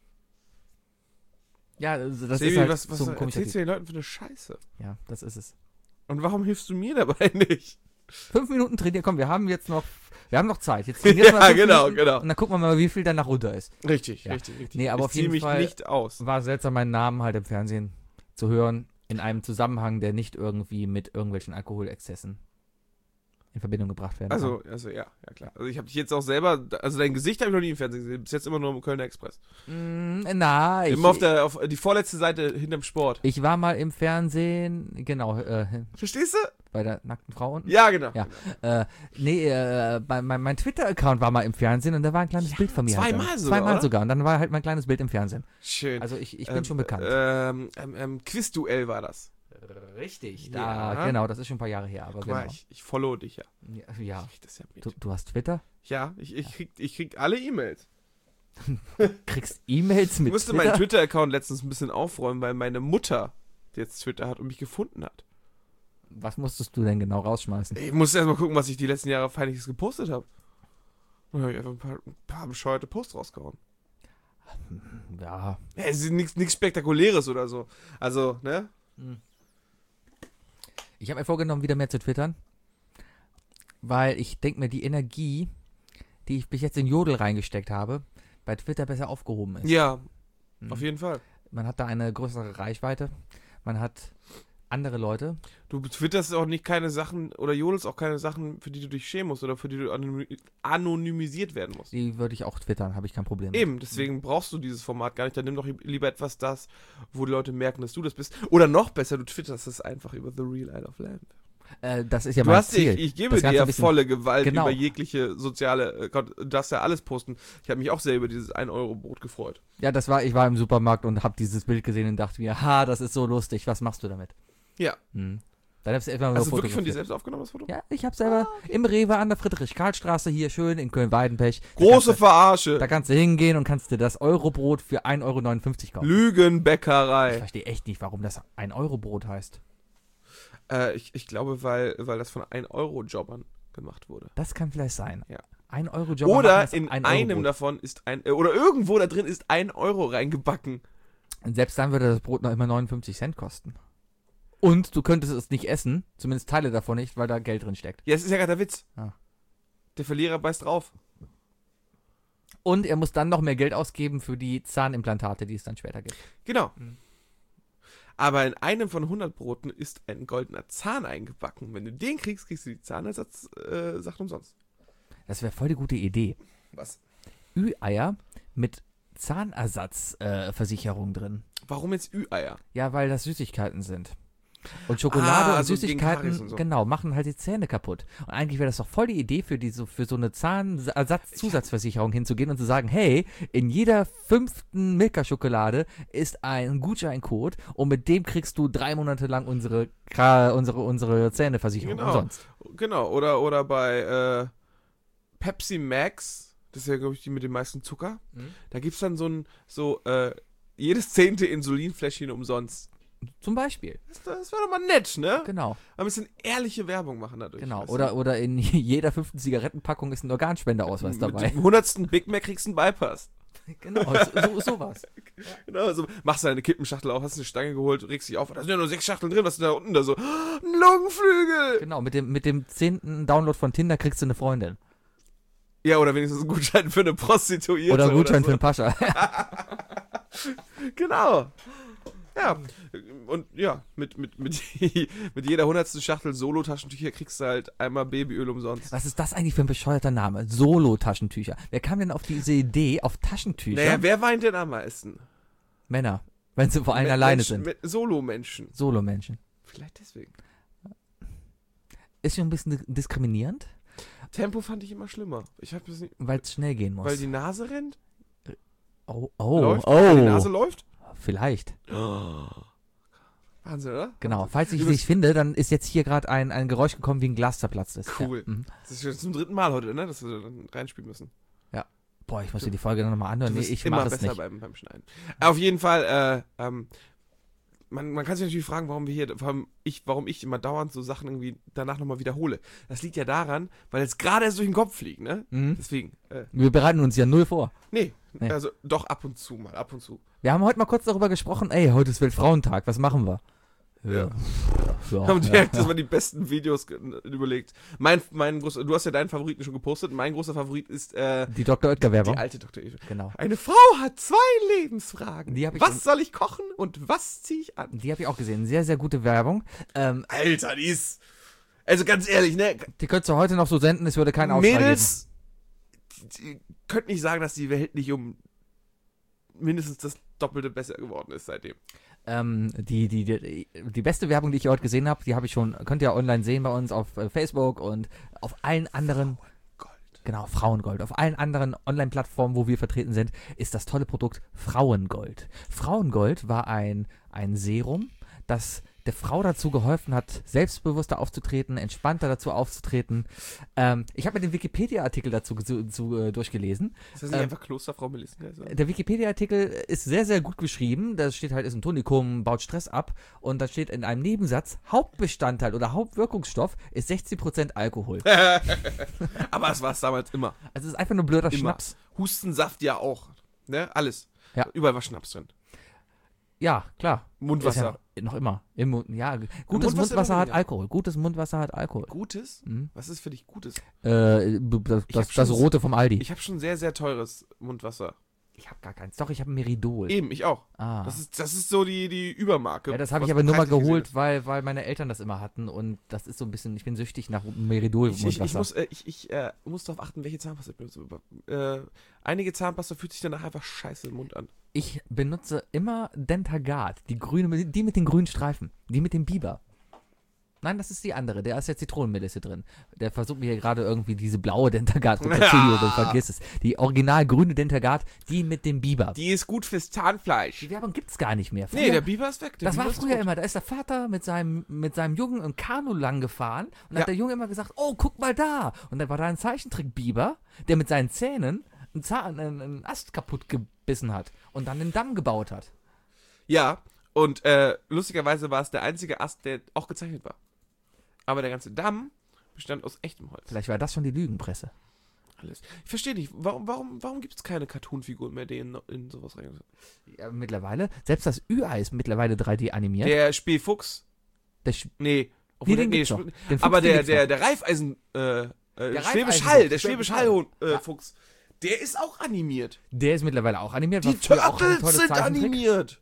Ja, also das Sebi, ist halt was so ein komischer erzählst du Typ. den Leuten für eine Scheiße? Ja, das ist es. Und warum hilfst du mir dabei nicht? 5 Minuten trainieren, komm, wir haben noch Zeit. Jetzt trainieren wir mal 5 genau. Minuten und dann gucken wir mal, wie viel danach runter ist. Richtig. Nee, aber ich auf jeden zieh mich Fall nicht aus. war seltsam, meinen Namen halt im Fernsehen zu hören, in einem Zusammenhang, der nicht irgendwie mit irgendwelchen Alkoholexzessen in Verbindung gebracht werden Also ja, klar. Also ich habe dich jetzt auch selber, also dein Gesicht habe ich noch nie im Fernsehen gesehen, bis jetzt immer nur im Kölner Express. Immer auf die vorletzte Seite hinterm Sport. Ich war mal im Fernsehen, genau, Verstehst du? bei der nackten Frau unten. Ja, genau. Ja. Mein Twitter-Account war mal im Fernsehen und da war ein kleines Bild von mir. Zweimal halt sogar, Zweimal oder? sogar. Und dann war halt mein kleines Bild im Fernsehen. Schön. Also ich bin schon bekannt. Quizduell war das. Richtig, Ja. genau, das ist schon ein paar Jahre her. Aber Guck mal, genau. ich follow dich ja. Ja. Ich krieg das ja mit. Du hast Twitter? Ja, ich krieg alle E-Mails. Kriegst E-Mails Ich mit musste Twitter? meinen Twitter-Account letztens ein bisschen aufräumen, weil meine Mutter jetzt Twitter hat und mich gefunden hat. Was musstest du denn genau rausschmeißen? Ich musste erstmal gucken, was ich die letzten Jahre Feindliches gepostet habe. Und dann habe ich einfach ein paar bescheuerte Posts rausgehauen. Ja. Ja, es ist nichts Spektakuläres oder so. Also, ne? Ich habe mir vorgenommen, wieder mehr zu twittern, weil ich denke mir, die Energie, die ich bis jetzt in Jodel reingesteckt habe, bei Twitter besser aufgehoben ist. Ja, Mhm. auf jeden Fall. Man hat da eine größere Reichweite, man hat andere Leute. Du twitterst auch nicht keine Sachen oder jodelst auch keine Sachen, für die du dich schämen musst oder für die du anonymisiert werden musst. Die würde ich auch twittern, habe ich kein Problem mit. Eben, deswegen brauchst du dieses Format gar nicht. Dann nimm doch lieber etwas das, wo die Leute merken, dass du das bist. Oder noch besser, du twitterst es einfach über The Real Isle of Lamp. Das ist ja Du mein hast Ziel. ich gebe Das dir Ganze ja ein bisschen- volle Gewalt Genau. über jegliche soziale, du darfst ja alles posten. Ich habe mich auch sehr über dieses 1-Euro-Brot gefreut. Ja, ich war im Supermarkt und habe dieses Bild gesehen und dachte mir, das ist so lustig, was machst du damit? Ja. Mhm. Dann hab's einfach mal Hast du wirklich von dir fotografiert. selbst aufgenommen, das Foto? Ja, ich habe selber im Rewe an der Friedrich-Karl-Straße hier schön in Köln-Weidenpech. Große Da Verarsche. kannst du hingehen und kannst dir das Eurobrot für 1,59 Euro kaufen. Ich Lügenbäckerei. verstehe echt nicht, warum das 1-Euro-Brot heißt. Ich glaube, weil das von 1-Euro-Jobbern gemacht wurde. Das kann vielleicht sein. Ja. 1-Euro-Job. Oder in einem davon ist oder irgendwo da drin ist 1 Euro reingebacken. Und selbst dann würde das Brot noch immer 59 Cent kosten. Und du könntest es nicht essen, zumindest Teile davon nicht, weil da Geld drin steckt. Ja, das ist ja gerade der Witz. Ja. Der Verlierer beißt drauf. Und er muss dann noch mehr Geld ausgeben für die Zahnimplantate, die es dann später gibt. Genau. Mhm. Aber in einem von 100 Broten ist ein goldener Zahn eingebacken. Wenn du den kriegst, kriegst du die Zahnersatz-Sachen umsonst. Das wäre voll die gute Idee. Was? Ü-Eier mit Zahnersatzversicherung drin. Warum jetzt Ü-Eier? Ja, weil das Süßigkeiten sind. Und Schokolade und also gegen Karies Süßigkeiten, und so. genau, machen halt die Zähne kaputt. Und eigentlich wäre das doch voll die Idee für so eine Zahnersatzzusatzversicherung hinzugehen und zu sagen, hey, in jeder 5. Milka-Schokolade ist ein Gutscheincode und mit dem kriegst du 3 Monate lang unsere Zähneversicherung Genau. umsonst. Genau. Oder bei Pepsi Max, das ist ja, glaube ich, die mit dem meisten Zucker. Da gibt es dann jedes 10. Insulinfläschchen umsonst. Zum Beispiel. Das wäre doch mal nett, ne? Genau. Ein bisschen ehrliche Werbung machen dadurch. Genau. weißt du? Oder in jeder 5. Zigarettenpackung ist ein Organspendeausweis dabei. Mit dem 100. Big Mac kriegst du einen Bypass. Genau, sowas. Genau, so machst du eine Kippenschachtel auf, hast eine Stange geholt, regst dich auf, da sind ja nur 6 Schachteln drin, was ist da unten da so? Ein Lungenflügel! Genau, mit dem 10. Download von Tinder kriegst du eine Freundin. Ja, oder wenigstens einen Gutschein für eine Prostituierte. Oder Gutschein so. für einen Pascha. Genau. Ja, und ja, mit jeder 100. Schachtel Solo-Taschentücher kriegst du halt einmal Babyöl umsonst. Was ist das eigentlich für ein bescheuerter Name? Solo-Taschentücher. Wer kam denn auf diese Idee, auf Taschentücher? Naja, wer weint denn am meisten? Männer. Wenn sie vor allem alleine sind. Solo-Menschen. Solo-Menschen. Vielleicht deswegen. Ist schon ein bisschen diskriminierend, Tempo fand ich immer schlimmer. Ich hab das nicht, weil es schnell gehen muss. weil die Nase rennt? oh, Läuft? Weil die Nase läuft? Vielleicht. Wahnsinn, oder? Genau. Falls ich es Übrigens- nicht finde, dann ist jetzt hier gerade ein Geräusch gekommen, wie ein Glas zerplatzt ist. Cool. Ja. Mhm. Das ist schon zum 3. Mal heute, ne? Dass wir dann reinspielen müssen. Boah, ich muss dir die Folge dann nochmal anhören. Du Nee, wirst ich immer mache es besser nicht. beim Schneiden. Auf jeden Fall, man kann sich natürlich fragen, warum ich immer dauernd so Sachen irgendwie danach nochmal wiederhole. Das liegt ja daran, weil es gerade erst durch den Kopf fliegt, ne? Mhm. Deswegen, Wir bereiten uns ja null vor. nee, Nee. also doch ab und zu mal, ab und zu. Wir haben heute mal kurz darüber gesprochen, ey, heute ist Weltfrauentag, was machen wir? Ja. Ja, Haben direkt das mal die besten Videos überlegt. Du hast ja deinen Favoriten schon gepostet. Mein großer Favorit ist Die Dr. Oetker-Werbung. die alte Dr. Eve. Genau. Eine Frau hat 2 Lebensfragen. Die hab ich Was soll ich kochen und was ziehe ich an? Die habe ich auch gesehen. Sehr, sehr gute Werbung. Alter, die ist... Also ganz ehrlich, ne? Die könntest du heute noch so senden, es würde keinen Aufschrei geben. Mädels, die könnt nicht sagen, dass die Welt nicht um mindestens das Doppelte besser geworden ist seitdem. Die beste Werbung, die ich heute gesehen habe, die habe ich schon, könnt ihr online sehen bei uns auf Facebook und auf allen anderen, genau, Frauengold, auf allen anderen Online-Plattformen, wo wir vertreten sind, ist das tolle Produkt Frauengold. Frauengold war ein Serum, das der Frau dazu geholfen hat, selbstbewusster aufzutreten, entspannter dazu aufzutreten. Ich habe mir den Wikipedia-Artikel dazu durchgelesen. Ist das nicht einfach Klosterfrau Melissengeist? Der Wikipedia-Artikel ist sehr, sehr gut geschrieben. Da steht halt, ist ein Tonikum, baut Stress ab. Und da steht in einem Nebensatz, Hauptbestandteil oder Hauptwirkungsstoff ist 60% Alkohol. Aber das war es damals immer. Also es ist einfach nur blöder Immer. Schnaps. Hustensaft ja auch. Ne? Alles. Ja. Überall war Schnaps drin. Ja, klar. Mundwasser. Ist ja noch immer. Gutes Mundwasser Mundwasser hat ja. Alkohol. Gutes Mundwasser hat Alkohol. Gutes? Mhm. Was ist für dich Gutes? Das Rote vom Aldi. Ich habe schon sehr, sehr teures Mundwasser. Ich habe gar keins. Doch, ich habe ein Meridol. Eben, ich auch. Ah. Das ist so die Übermarke. Ja, das habe was ich aber nur mal preislich gesehen geholt, weil meine Eltern das immer hatten und das ist so ein bisschen, ich bin süchtig nach Meridol ist. Mundwasser. Ich muss darauf achten, welche Zahnpasta ich benutze. Einige Zahnpasta fühlt sich danach einfach scheiße im Mund an. Ich benutze immer Dentagard, die mit den grünen Streifen, die mit dem Biber. Nein, das ist die andere, da ist ja Zitronenmelisse drin. Der versucht mir hier gerade irgendwie diese blaue Dentagard runterzuholen, vergiss es. Die original grüne Dentagard, die mit dem Biber. Die ist gut fürs Zahnfleisch. Die Werbung gibt's gar nicht mehr. Nee, der Biber ist weg. Das war früher immer, da ist der Vater mit seinem Jungen im Kanu lang gefahren und hat der Junge immer gesagt, oh, guck mal da. Und dann war da ein Zeichentrick-Biber, der mit seinen Zähnen einen Ast kaputt gebissen hat und dann den Damm gebaut hat. Ja, und lustigerweise war es der einzige Ast, der auch gezeichnet war. Aber der ganze Damm bestand aus echtem Holz. Vielleicht war das schon die Lügenpresse. Alles. Ich verstehe nicht, warum gibt es keine Cartoon-Figuren mehr, die in sowas rein? Ja, mittlerweile, selbst das Ü-Ei ist mittlerweile 3D animiert. Der Spielfuchs. Nee, den gibt's noch. Den Fuchs, der Reifeisen, der Schwäbisch Hall Fuchs, der ist auch animiert. Der ist mittlerweile auch animiert. Die Turtles sind animiert.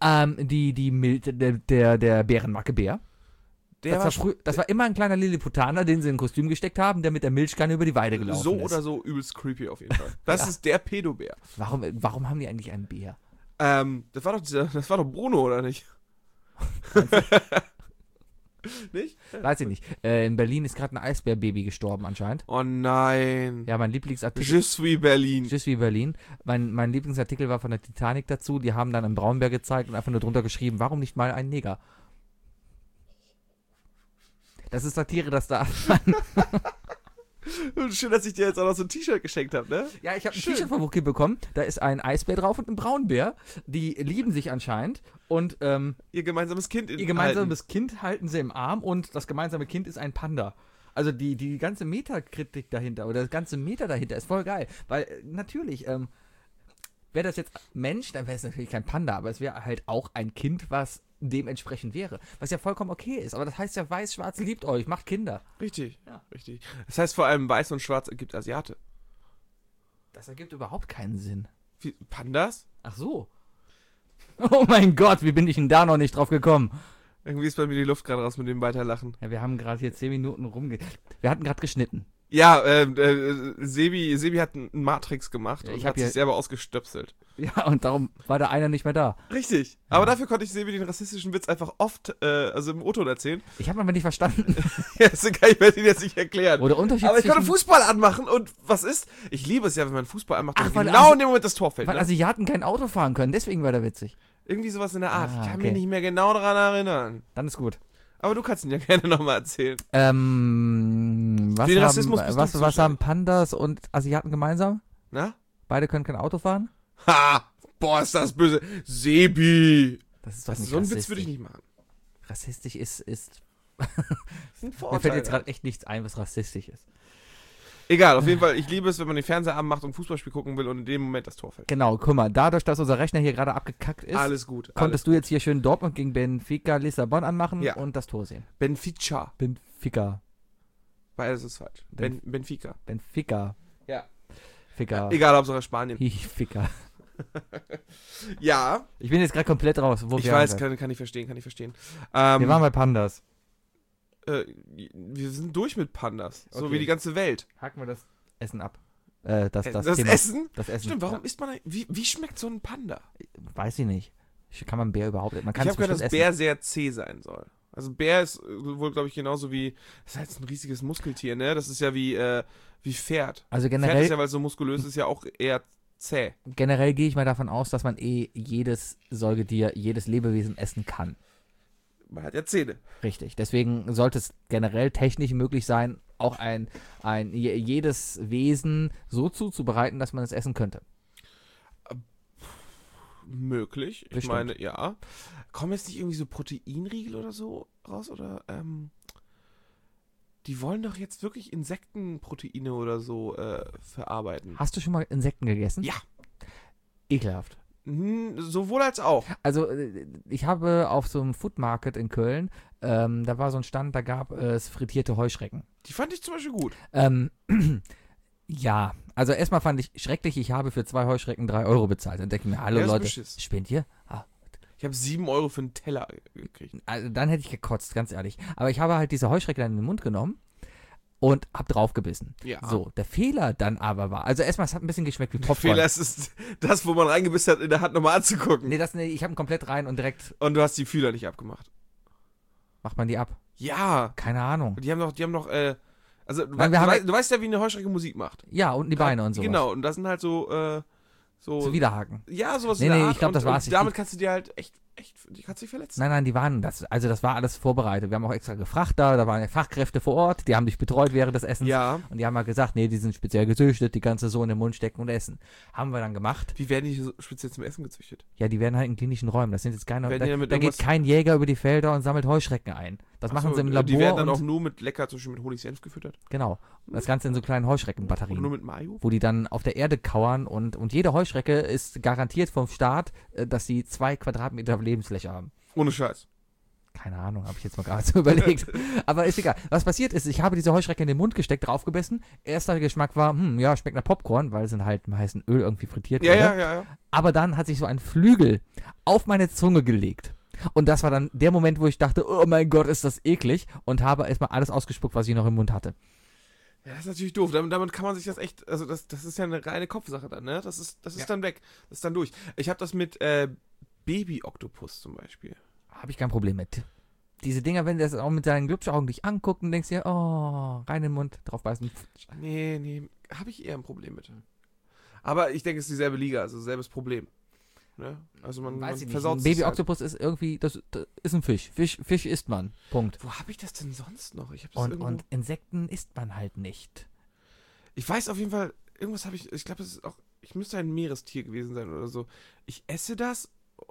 Der Bärenmacke-Bär. Das war immer ein kleiner Lilliputaner, den sie in ein Kostüm gesteckt haben, der mit der Milchkanne über die Weide gelaufen ist. So oder so übelst creepy auf jeden Fall. Das ist der Pedobär. Warum haben die eigentlich einen Bär? Das war doch Bruno, oder nicht? Nicht? Weiß ich nicht. In Berlin ist gerade ein Eisbärbaby gestorben anscheinend. Oh nein. Ja, mein Lieblingsartikel. Je suis Berlin. Je suis Berlin. Mein Lieblingsartikel war von der Titanic dazu. Die haben dann einen Braunbär gezeigt und einfach nur drunter geschrieben, warum nicht mal ein Neger? Das ist Satire, das darf man. Schön, dass ich dir jetzt auch noch so ein T-Shirt geschenkt habe, ne? Ja, ich habe ein T-Shirt von Wookie bekommen. Da ist ein Eisbär drauf und ein Braunbär. Die lieben sich anscheinend. Und ihr gemeinsames Kind Kind halten sie im Arm und das gemeinsame Kind ist ein Panda. Also die ganze Metakritik dahinter oder das ganze Meta dahinter ist voll geil. Weil natürlich, wäre das jetzt Mensch, dann wäre es natürlich kein Panda, aber es wäre halt auch ein Kind, was dementsprechend wäre. Was ja vollkommen okay ist. Aber das heißt ja, weiß-schwarz liebt euch, macht Kinder. Richtig, ja. Richtig. Das heißt vor allem, weiß und schwarz ergibt Asiate. Das ergibt überhaupt keinen Sinn. Wie, Pandas? Ach so. Oh mein Gott, wie bin ich denn da noch nicht drauf gekommen? Irgendwie ist bei mir die Luft gerade raus mit dem Weiterlachen. Ja, wir haben gerade hier 10 Minuten Wir hatten gerade geschnitten. Ja, Sebi hat einen Matrix gemacht und hat sich selber ausgestöpselt. Ja, und darum war der einer nicht mehr da. Richtig. Ja. Aber dafür konnte ich Sebi den rassistischen Witz einfach oft, im O-Ton erzählen. Ich habe aber nicht verstanden. Ja, deswegen kann ich mir den jetzt nicht erklären. Oder Unterschied aber ich konnte Fußball anmachen und was ist? Ich liebe es ja, wenn man Fußball anmacht und in dem Moment das Tor fällt. Weil Asiaten kein Auto fahren können, deswegen war der witzig. Irgendwie sowas in der Art. Ich kann mich nicht mehr genau daran erinnern. Dann ist gut. Aber du kannst ihn ja gerne nochmal erzählen. Was haben Pandas und Asiaten gemeinsam? Na? Beide können kein Auto fahren? Ha! Boah, ist das böse. Sebi! Das ist doch nicht so einen Witz würde ich nicht machen. Rassistisch ist Mir fällt jetzt gerade echt nichts ein, was rassistisch ist. Egal, auf jeden Fall, ich liebe es, wenn man den Fernseher anmacht und Fußballspiel gucken will und in dem Moment das Tor fällt. Genau, guck mal, dadurch, dass unser Rechner hier gerade abgekackt ist, alles gut, konntest du jetzt hier schön Dortmund gegen Benfica Lissabon anmachen und das Tor sehen. Benfica. Beides ist falsch. Benfica. Ja. Ficker. Egal, Hauptsache Spanien. Ficker. Ja. Ich bin jetzt gerade komplett raus. Ich weiß, kann ich verstehen. Wir waren bei Pandas. wir sind durch mit Pandas. So Okay. wie die ganze Welt. Haken wir das Essen ab. Das Thema. Essen? Das Essen. Stimmt, warum Ja. isst man... Wie schmeckt so ein Panda? Weiß ich nicht. Kann man Bär überhaupt... Man kann Ich es habe gehört, dass bestimmt Bär sehr zäh sein soll. Also Bär ist wohl, glaube ich, genauso wie... Das ist halt ein riesiges Muskeltier, ne? Das ist ja wie Pferd. Also Pferd ist ja, weil es so muskulös ist, ja auch eher zäh. generell gehe ich mal davon aus, dass man jedes Säugetier, jedes Lebewesen essen kann. Man hat ja Zähne. Richtig. Deswegen sollte es generell technisch möglich sein, auch jedes Wesen so zuzubereiten, dass man es essen könnte. Möglich. Ich Bestimmt. meine, ja. Kommen jetzt nicht irgendwie so Proteinriegel oder so raus? Oder, die wollen doch jetzt wirklich Insektenproteine oder so verarbeiten. Hast du schon mal Insekten gegessen? Ja. Ekelhaft. Sowohl als auch. Also, ich habe auf so einem Food Market in Köln, da war so ein Stand, da gab es frittierte Heuschrecken. Die fand ich zum Beispiel gut. Ja, also erstmal fand ich schrecklich, ich habe für 2 Heuschrecken 3 Euro bezahlt. Dann denke ich mir, hallo Ja, ist Leute, Beschiss. spinnt ihr? Ich habe 7 Euro für einen Teller gekriegt. Also dann hätte ich gekotzt, ganz ehrlich. Aber ich habe halt diese Heuschrecke dann in den Mund genommen und hab draufgebissen. Ja. So, der Fehler dann aber war, also erstmal, es hat ein bisschen geschmeckt wie Popcorn. Fehler ist das, wo man reingebissen hat, in der Hand nochmal anzugucken. Nee, ich habe ihn komplett rein und direkt Und du hast die Fühler nicht abgemacht. macht man die ab. Ja. Keine Ahnung. Die haben noch, also Nein, wir haben- du weißt ja, wie eine Heuschrecke Musik macht. Ja, und die Beine und sowas. Genau, und das sind halt so So Widerhaken. ja, sowas Nee, in der nee, Art. ich glaub, das und war's. damit kannst du dir halt echt, die kannst du dich verletzen. Nein, die waren, das war alles vorbereitet. Wir haben auch extra gefragt da waren ja Fachkräfte vor Ort, die haben dich betreut während des Essens. Ja. Und die haben mal gesagt, nee, die sind speziell gezüchtet, die kannst du so in den Mund stecken und essen. Haben wir dann gemacht. Wie werden die so speziell zum Essen gezüchtet? Ja, die werden halt in klinischen Räumen. Das sind jetzt keine, Werden die da damit geht irgendwas- kein Jäger über die Felder und sammelt Heuschrecken ein. Das machen Achso, sie im Labor. Die werden dann und, auch nur mit lecker, zum Beispiel mit Honig-Senf gefüttert. genau. Das Ganze in so kleinen Oder Heuschreckenbatterien. nur mit Mayo. Wo die dann auf der Erde kauern und jede Heuschrecke ist garantiert vom Staat, dass sie 2 Quadratmeter Lebensfläche haben. Ohne Scheiß. Keine Ahnung, habe ich jetzt mal gerade so überlegt. Aber ist egal. Was passiert ist, ich habe diese Heuschrecke in den Mund gesteckt, draufgebissen. Erster Geschmack war, ja, schmeckt nach Popcorn, weil es in halt im heißen Öl irgendwie frittiert Ja, wurde. ja. Aber dann hat sich so ein Flügel auf meine Zunge gelegt. Und das war dann der Moment, wo ich dachte, oh mein Gott, ist das eklig. Und habe erstmal alles ausgespuckt, was ich noch im Mund hatte. Ja, das ist natürlich doof. Damit kann man sich das echt, also das ist ja eine reine Kopfsache dann, ne? Das ist Ja. dann weg. Das ist dann durch. Ich habe das mit Baby-Oktopus zum Beispiel. Habe ich kein Problem mit. Diese Dinger, wenn du das auch mit deinen Glubschaugen dich anguckt und denkst dir, oh, rein in den Mund, drauf beißen. Nee, habe ich eher ein Problem mit. Aber ich denke, es ist dieselbe Liga, also selbes Problem. Ne? Also man Weiß ich nicht. versaut Ein sich Baby-Oktopus ist irgendwie, das ist ein Fisch. Fisch isst man. Punkt. Wo habe ich das denn sonst noch? Ich habe das irgendwo. Und Insekten isst man halt nicht. Ich weiß auf jeden Fall, irgendwas habe ich glaube, es ist auch, ich müsste ein Meerestier gewesen sein oder so. Ich esse das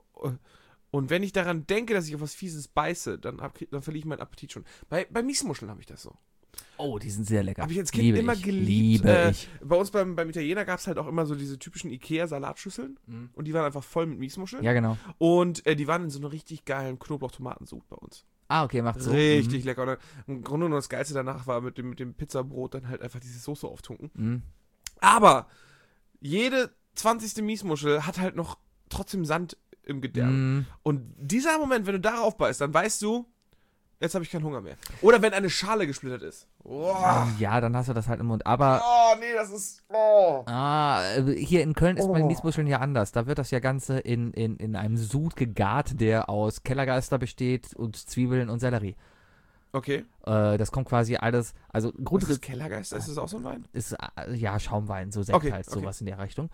und wenn ich daran denke, dass ich auf was Fieses beiße, dann verliere ich meinen Appetit schon. Bei Miesmuscheln habe ich das so. Oh, die sind sehr lecker. Habe ich als Kind Liebe immer ich, geliebt. Liebe ich. Bei uns beim Italiener gab es halt auch immer so diese typischen Ikea-Salatschüsseln und die waren einfach voll mit Miesmuscheln. Ja, genau. Und die waren in so einer richtig geilen Knoblauch-Tomatensud bei uns. Ah, okay, macht so. Richtig lecker. Und dann, im Grunde genommen das Geilste danach war mit dem Pizzabrot dann halt einfach diese Soße auftunken. Mhm. Aber jede 20. Miesmuschel hat halt noch trotzdem Sand im Gedärm. Mhm. Und dieser Moment, wenn du darauf beißt, dann weißt du, jetzt habe ich keinen Hunger mehr. Oder wenn eine Schale gesplittert ist. Oh, Ja, dann hast du das halt im Mund. Aber nee, das ist... Oh. hier in Köln ist bei Oh. Miesmuscheln ja anders. Da wird das ja Ganze in einem Sud gegart, der aus Kellergeister besteht und Zwiebeln und Sellerie. Okay. Das kommt quasi alles, also Was ist Grundriss Kellergeist? Ist das auch so ein Wein? ist, ja, Schaumwein, so Sekt Okay, halt, okay. sowas in der Richtung.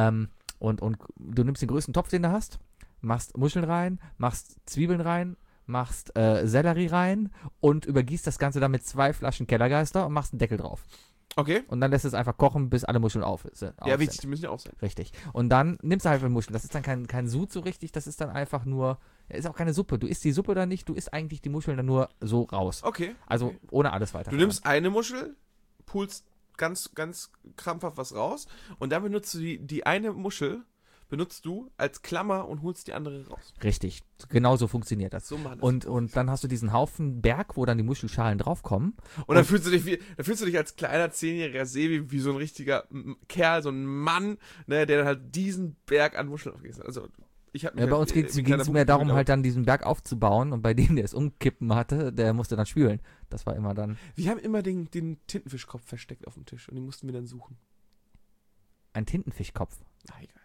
Und du nimmst den größten Topf, den du hast, machst Muscheln rein, machst Zwiebeln rein, machst Sellerie rein und übergießt das Ganze dann mit 2 Flaschen Kellergeister und machst einen Deckel drauf. Okay. Und dann lässt es einfach kochen, bis alle Muscheln auf sind. Ja, wichtig, die müssen ja auch sein. Richtig. Und dann nimmst du halt Muscheln. Das ist dann kein Sud so richtig, das ist dann einfach nur, ist auch keine Suppe. Du isst die Suppe dann nicht, du isst eigentlich die Muscheln dann nur so raus. Okay. Also ohne alles weiter. Du nimmst eine Muschel, pulst ganz, ganz krampfhaft was raus und dann benutzt du die eine Muschel, benutzt du als Klammer und holst die andere raus. Richtig. Genau so funktioniert das. So machen Und dann hast du diesen Haufen Berg, wo dann die Muschelschalen draufkommen. Und dann fühlst du dich als kleiner 10-jähriger Sebi wie so ein richtiger Kerl, so ein Mann, ne, der dann halt diesen Berg an Muscheln aufgegessen hat. Also, Ich hab mich Ja, bei halt, uns ging es wie ein kleiner mehr Bub darum, gefühlt, halt dann diesen Berg aufzubauen und bei dem, der es umkippen hatte, der musste dann spülen. Das war immer dann aber wir haben immer den Tintenfischkopf versteckt auf dem Tisch und den mussten wir dann suchen. ein Tintenfischkopf. Na, egal.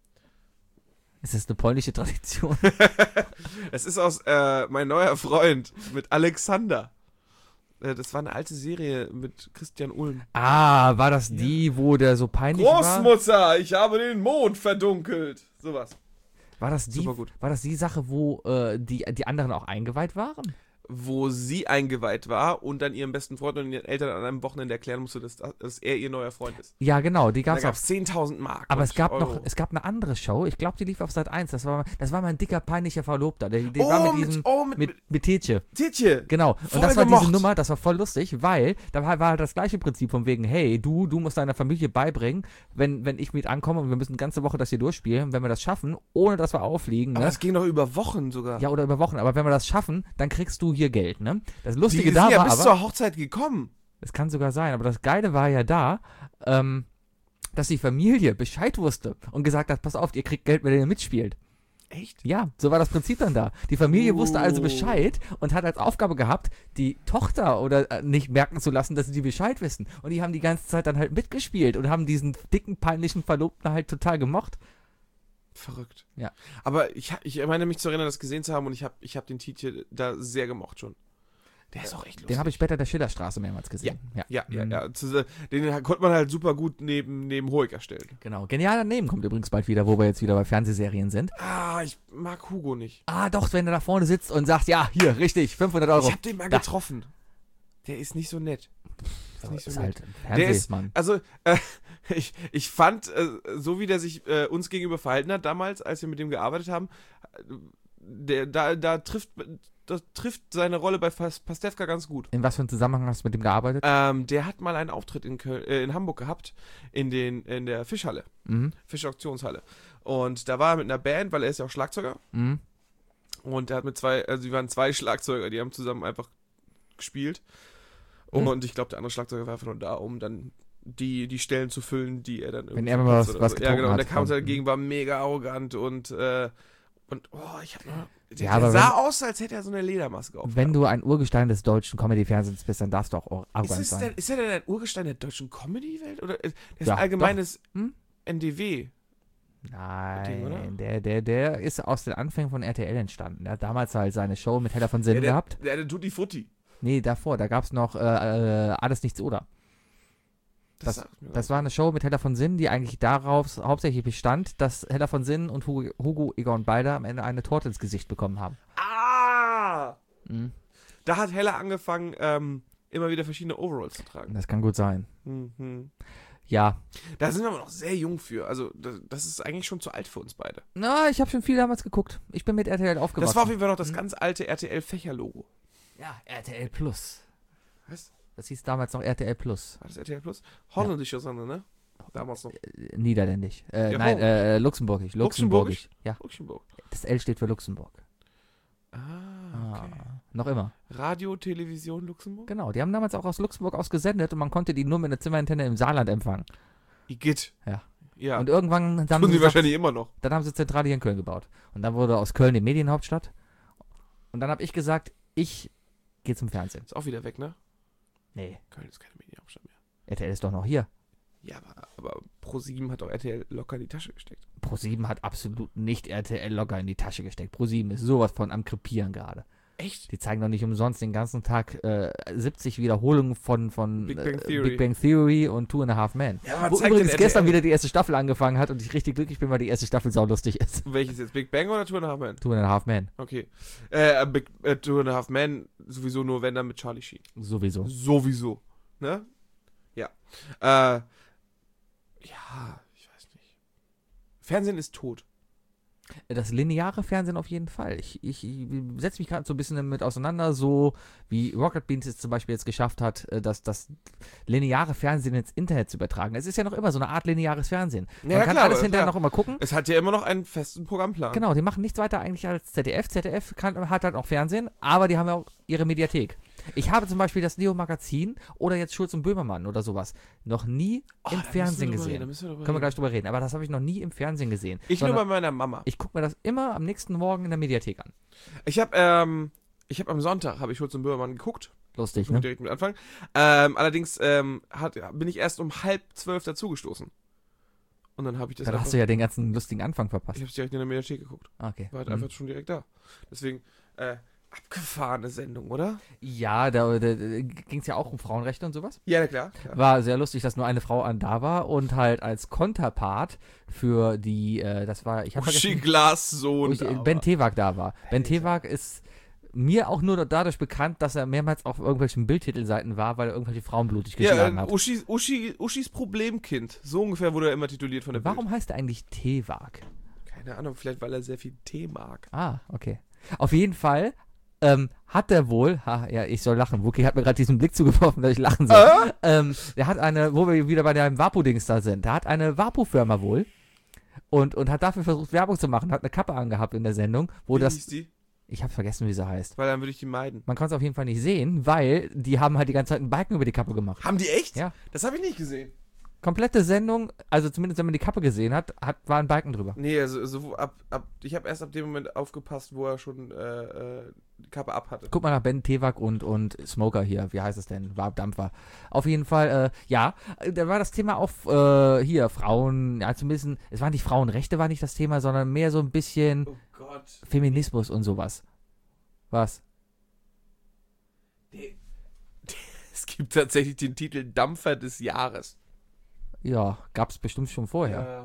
Ist das eine polnische Tradition? Es ist aus Mein neuer Freund mit Alexander. Das war eine alte Serie mit Christian Ulm. Ah, war das die, wo der so peinlich war? Großmutter, ich habe den Mond verdunkelt. Sowas. War das die, Super gut. war das die Sache, wo die anderen auch eingeweiht waren? Wo sie eingeweiht war und dann ihrem besten Freund und ihren Eltern an einem Wochenende erklären musste, dass er ihr neuer Freund ist. Ja, genau, die Da gab es gab auch. es 10.000 Mark. Aber und es gab Euro. es gab eine andere Show, ich glaube, die lief auf Sat 1. Das war mein dicker, peinlicher Verlobter. Der war mit diesem, mit Tietje. Tietje. Genau. Voll Und das war gemocht. diese Nummer, das war voll lustig, weil da war halt das gleiche Prinzip von wegen, hey, du musst deiner Familie beibringen, wenn ich mit ankomme und wir müssen eine ganze Woche das hier durchspielen, wenn wir das schaffen, ohne dass wir auffliegen, Aber ne? das ging doch über Wochen sogar. Ja, oder über Wochen, aber wenn wir das schaffen, dann kriegst du hier Geld, ne? Das Lustige die da sind ja war bis aber, zur Hochzeit gekommen. es kann sogar sein, aber das Geile war ja da, dass die Familie Bescheid wusste und gesagt hat, pass auf, ihr kriegt Geld, wenn ihr mitspielt. Echt? Ja, so war das Prinzip dann da. Die Familie wusste also Bescheid und hat als Aufgabe gehabt, die Tochter oder nicht merken zu lassen, dass sie die Bescheid wissen. Und die haben die ganze Zeit dann halt mitgespielt und haben diesen dicken, peinlichen Verlobten halt total gemocht. Verrückt. Ja. Aber ich meine mich zu erinnern, das gesehen zu haben und ich hab den Tietje da sehr gemocht schon. Der ist auch echt lustig. Den habe ich später der Schillerstraße mehrmals gesehen. Ja. Mhm. Den konnte man halt super gut neben Hoeker stellen. Genau. Genial daneben kommt übrigens bald wieder, wo wir jetzt wieder bei Fernsehserien sind. Ah, ich mag Hugo nicht. Ah, doch, wenn er da vorne sitzt und sagt, ja, hier, richtig, 500 Euro. Ich hab den mal getroffen. Der ist nicht so nett. Das ist halt ein Der ist, Fernsehmann. also, ich fand, so wie der sich uns gegenüber verhalten hat damals, als wir mit dem gearbeitet haben, das trifft seine Rolle bei Pastewka ganz gut. In was für einem Zusammenhang hast du mit dem gearbeitet? Der hat mal einen Auftritt in Hamburg gehabt, in der Fischhalle, Mhm. Fischauktionshalle. Und da war er mit einer Band, weil er ist ja auch Schlagzeuger. Mhm. Und er hat die waren zwei Schlagzeuger, die haben zusammen einfach gespielt. Mhm. Und ich glaube, der andere Schlagzeuger war einfach nur da, um dann die Stellen zu füllen, die er dann irgendwie. Wenn er mal was Ja, getrunken genau. Und der hat. kam uns dagegen, war mega arrogant und ich hab nur. Der Ja, aber sah aus, als hätte er so eine Ledermaske auf. Wenn du ein Urgestein des deutschen Comedy-Fernsehens bist, dann darfst du auch arrogant sein. Ist er denn ein Urgestein der deutschen Comedy-Welt? Oder der ist Ja, ein allgemeines Hm? NDW? Nein, der ist aus den Anfängen von RTL entstanden. Der hat damals halt seine Show mit Hella von Sinnen gehabt. Der Tutti Frutti. Nee, davor, da gab es noch Alles Nichts oder. Das war eine Show mit Hella von Sinnen, die eigentlich darauf hauptsächlich bestand, dass Hella von Sinnen und Hugo Egon Balder am Ende eine Torte ins Gesicht bekommen haben. Ah! Mhm. Da hat Hella angefangen, immer wieder verschiedene Overalls zu tragen. Das kann gut sein. Mhm. Ja. Da sind wir aber noch sehr jung für. Also, das ist eigentlich schon zu alt für uns beide. Na, ich habe schon viel damals geguckt. Ich bin mit RTL aufgewachsen. Das war auf jeden Fall noch das ganz alte RTL-Fächer-Logo. Ja, RTL Plus. Was? Das hieß damals noch RTL Plus. War das RTL Plus? Holländischer Sonne, ne? Damals noch. Niederländisch. Ja, Nein, Luxemburgisch. Luxemburgisch? Ja, Luxemburg. das L steht für Luxemburg. Okay. Noch immer. Radio, Television, Luxemburg? Genau, die haben damals auch aus Luxemburg aus gesendet und man konnte die nur mit einer Zimmerantenne im Saarland empfangen. Igitt. Ja. Ja. Und irgendwann haben tun sie gesagt, wahrscheinlich immer noch. dann haben sie Zentrale hier in Köln gebaut. Und dann wurde aus Köln die Medienhauptstadt. Und dann habe ich gesagt, ich gehe zum Fernsehen. Ist auch wieder weg, ne? Nee, Köln ist keine Medienhauptstadt mehr. RTL ist doch noch hier. Ja, aber Pro7 hat auch RTL locker in die Tasche gesteckt. Pro7 hat absolut nicht RTL locker in die Tasche gesteckt. Pro7 ist sowas von am Krepieren gerade. Echt? Die zeigen doch nicht umsonst den ganzen Tag 70 Wiederholungen von Big Bang Theory. Big Bang Theory und Two and a Half Men. Ja, aber Wo zeigt übrigens denn gestern RTL? wieder die erste Staffel angefangen hat und ich richtig glücklich bin, weil die erste Staffel saulustig ist. Welches jetzt? Big Bang oder Two and a Half Men? Two and a Half Men. Okay. Two and a Half Men sowieso nur, wenn dann mit Charlie Sheen. Sowieso. Sowieso. Ne? Ja. Ja, ich weiß nicht. Fernsehen ist tot. Das lineare Fernsehen auf jeden Fall. Ich setze mich gerade so ein bisschen damit auseinander, so wie Rocket Beans es zum Beispiel jetzt geschafft hat, das lineare Fernsehen ins Internet zu übertragen. Es ist ja noch immer so eine Art lineares Fernsehen. Man Ja, kann klar, alles aber hinterher klar. noch immer gucken. Es hat ja immer noch einen festen Programmplan. Genau, die machen nichts weiter eigentlich als ZDF. ZDF hat halt auch Fernsehen, aber die haben ja auch ihre Mediathek. Ich habe zum Beispiel das Neo-Magazin oder jetzt Schulz und Böhmermann oder sowas noch nie im Fernsehen gesehen. Können wir gleich drüber reden. Aber das habe ich noch nie im Fernsehen gesehen. Ich nur bei meiner Mama. Ich gucke mir das immer am nächsten Morgen in der Mediathek an. Ich habe am Sonntag Schulz und Böhmermann geguckt. Lustig, Ne? ne? Direkt mit Anfang. Allerdings bin ich erst um 11:30 dazugestoßen. Und dann habe ich das Da hast du ja den ganzen lustigen Anfang verpasst. Ich habe es direkt in der Mediathek geguckt. Okay. War halt einfach schon direkt da. Deswegen, abgefahrene Sendung, oder? Ja, da ging es ja auch um Frauenrechte und sowas. Ja, klar. War sehr lustig, dass nur eine Frau da war und halt als Konterpart für die, das war, ich habe Uschi Glas Sohn Ben Tewak da war. Ben Tewak ist mir auch nur dadurch bekannt, dass er mehrmals auf irgendwelchen Bildtitelseiten war, weil er irgendwelche Frauen blutig geschlagen hat. Uschis Problemkind. So ungefähr wurde er immer tituliert von der Warum heißt er eigentlich Tewak? Keine Ahnung, vielleicht weil er sehr viel Tee mag. Ah, okay. Auf jeden Fall hat er wohl, ich soll lachen, Wookie hat mir gerade diesen Blick zugeworfen, dass ich lachen soll. Der hat wo wir wieder bei dem Vapo-Dings da sind, der hat eine Vapo-Firma wohl und hat dafür versucht, Werbung zu machen, hat eine Kappe angehabt in der Sendung, wo Wie hieß die? Ich habe vergessen, wie sie heißt. Weil dann würde ich die meiden. Man konnte es auf jeden Fall nicht sehen, weil die haben halt die ganze Zeit einen Balken über die Kappe gemacht. Haben die echt? Ja. Das habe ich nicht gesehen. Komplette Sendung, also zumindest wenn man die Kappe gesehen hat, war ein Balken drüber. Nee, also ich habe erst ab dem Moment aufgepasst, wo er schon die Kappe ab hatte. Guck mal nach Ben Tewak und Smoker hier, wie heißt es denn? Dampfer. Auf jeden Fall, ja, da war das Thema auf hier, Frauen, ja zumindest, es waren nicht Frauenrechte, war nicht das Thema, sondern mehr so ein bisschen Feminismus und sowas. Was? Es gibt tatsächlich den Titel Dampfer des Jahres. Ja, gab's bestimmt schon vorher.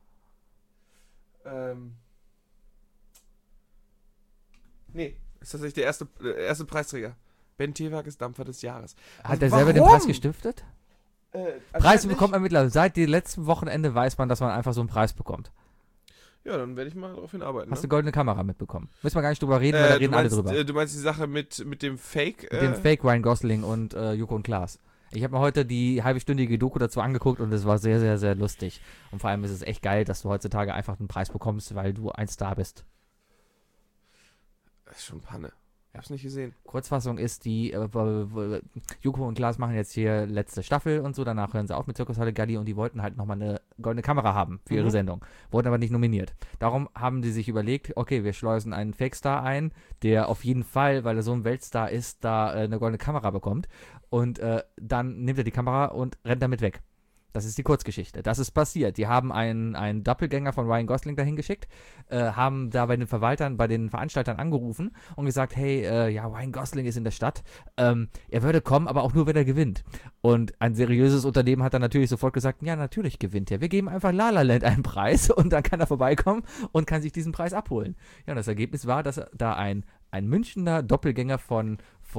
Nee, ist tatsächlich der erste Preisträger. Ben Tewak ist Dampfer des Jahres. Hat er selber den Preis gestiftet? Preise nicht. bekommt man mittlerweile. Seit dem letzten Wochenende weiß man, dass man einfach so einen Preis bekommt. Ja, dann werde ich mal darauf hinarbeiten. Hast du goldene Kamera mitbekommen? Müssen wir gar nicht drüber reden, weil da reden alle drüber. Du meinst die Sache mit dem Fake? Mit dem Fake Ryan Gosling und Joko und Klaas. Ich habe mir heute die halbstündige Doku dazu angeguckt und es war sehr, sehr, sehr lustig. Und vor allem ist es echt geil, dass du heutzutage einfach einen Preis bekommst, weil du ein Star bist. Das ist schon Panne. Ich hab's nicht gesehen. Kurzfassung ist, die Joko und Klaas machen jetzt hier letzte Staffel und so, danach hören sie auf mit Circus Halligalli und die wollten halt nochmal eine goldene Kamera haben für ihre Sendung. Wurden aber nicht nominiert. Darum haben die sich überlegt, okay, wir schleusen einen Fake-Star ein, der auf jeden Fall, weil er so ein Weltstar ist, da eine goldene Kamera bekommt und dann nimmt er die Kamera und rennt damit weg. Das ist die Kurzgeschichte. Das ist passiert. Die haben einen Doppelgänger von Ryan Gosling dahin geschickt, haben da bei den Verwaltern, bei den Veranstaltern angerufen und gesagt, hey, Ryan Gosling ist in der Stadt. Er würde kommen, aber auch nur, wenn er gewinnt. Und ein seriöses Unternehmen hat dann natürlich sofort gesagt, ja, natürlich gewinnt er. Wir geben einfach La La Land einen Preis und dann kann er vorbeikommen und kann sich diesen Preis abholen. Ja, und das Ergebnis war, dass da ein Münchner Doppelgänger von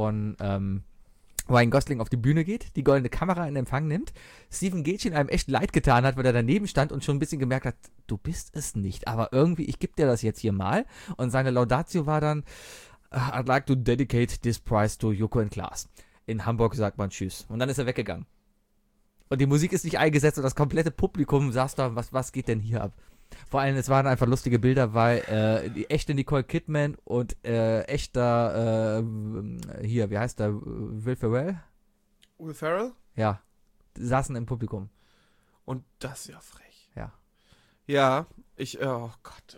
Ryan Gosling auf die Bühne geht, die goldene Kamera in Empfang nimmt, Steven Gätchen einem echt leid getan hat, weil er daneben stand und schon ein bisschen gemerkt hat, du bist es nicht, aber irgendwie, ich gebe dir das jetzt hier mal. Und seine Laudatio war dann, I'd like to dedicate this prize to Joko and Klaas. In Hamburg sagt man Tschüss. Und dann ist er weggegangen. Und die Musik ist nicht eingesetzt und das komplette Publikum saß da, was geht denn hier ab? Vor allem, es waren einfach lustige Bilder, weil die echte Nicole Kidman und echter, hier, wie heißt der, Will Ferrell? Will Ferrell? Ja, saßen im Publikum. Und das ist ja frech. Ja. Ja, oh Gott.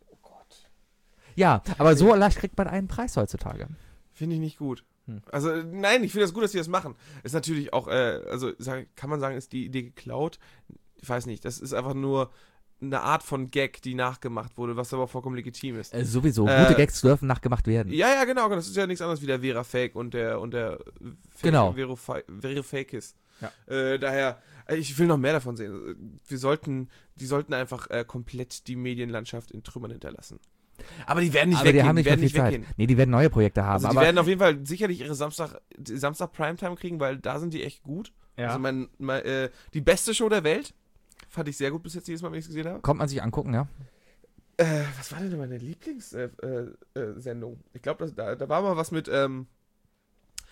Ja, aber so leicht kriegt man einen Preis heutzutage. Finde ich nicht gut. Also, nein, ich finde das gut, dass die das machen. Ist natürlich auch, kann man sagen, ist die Idee geklaut? Ich weiß nicht, das ist einfach nur eine Art von Gag, die nachgemacht wurde, was aber vollkommen legitim ist. Sowieso, gute Gags dürfen nachgemacht werden. Ja, genau, das ist ja nichts anderes wie der Vera Fake und der genau. Vero Fakis. Ja. Daher, ich will noch mehr davon sehen. Die sollten einfach komplett die Medienlandschaft in Trümmern hinterlassen. Aber die werden nicht weggehen. Die haben nicht mehr viel Zeit. Nee, die werden neue Projekte haben. Also die werden auf jeden Fall sicherlich ihre Samstag Primetime kriegen, weil da sind die echt gut. Ja. Also die beste Show der Welt. Fand ich sehr gut bis jetzt jedes Mal, wenn ich es gesehen habe. Kommt man sich angucken, ja. Was war denn meine Lieblingssendung? Ich glaube, da war mal was mit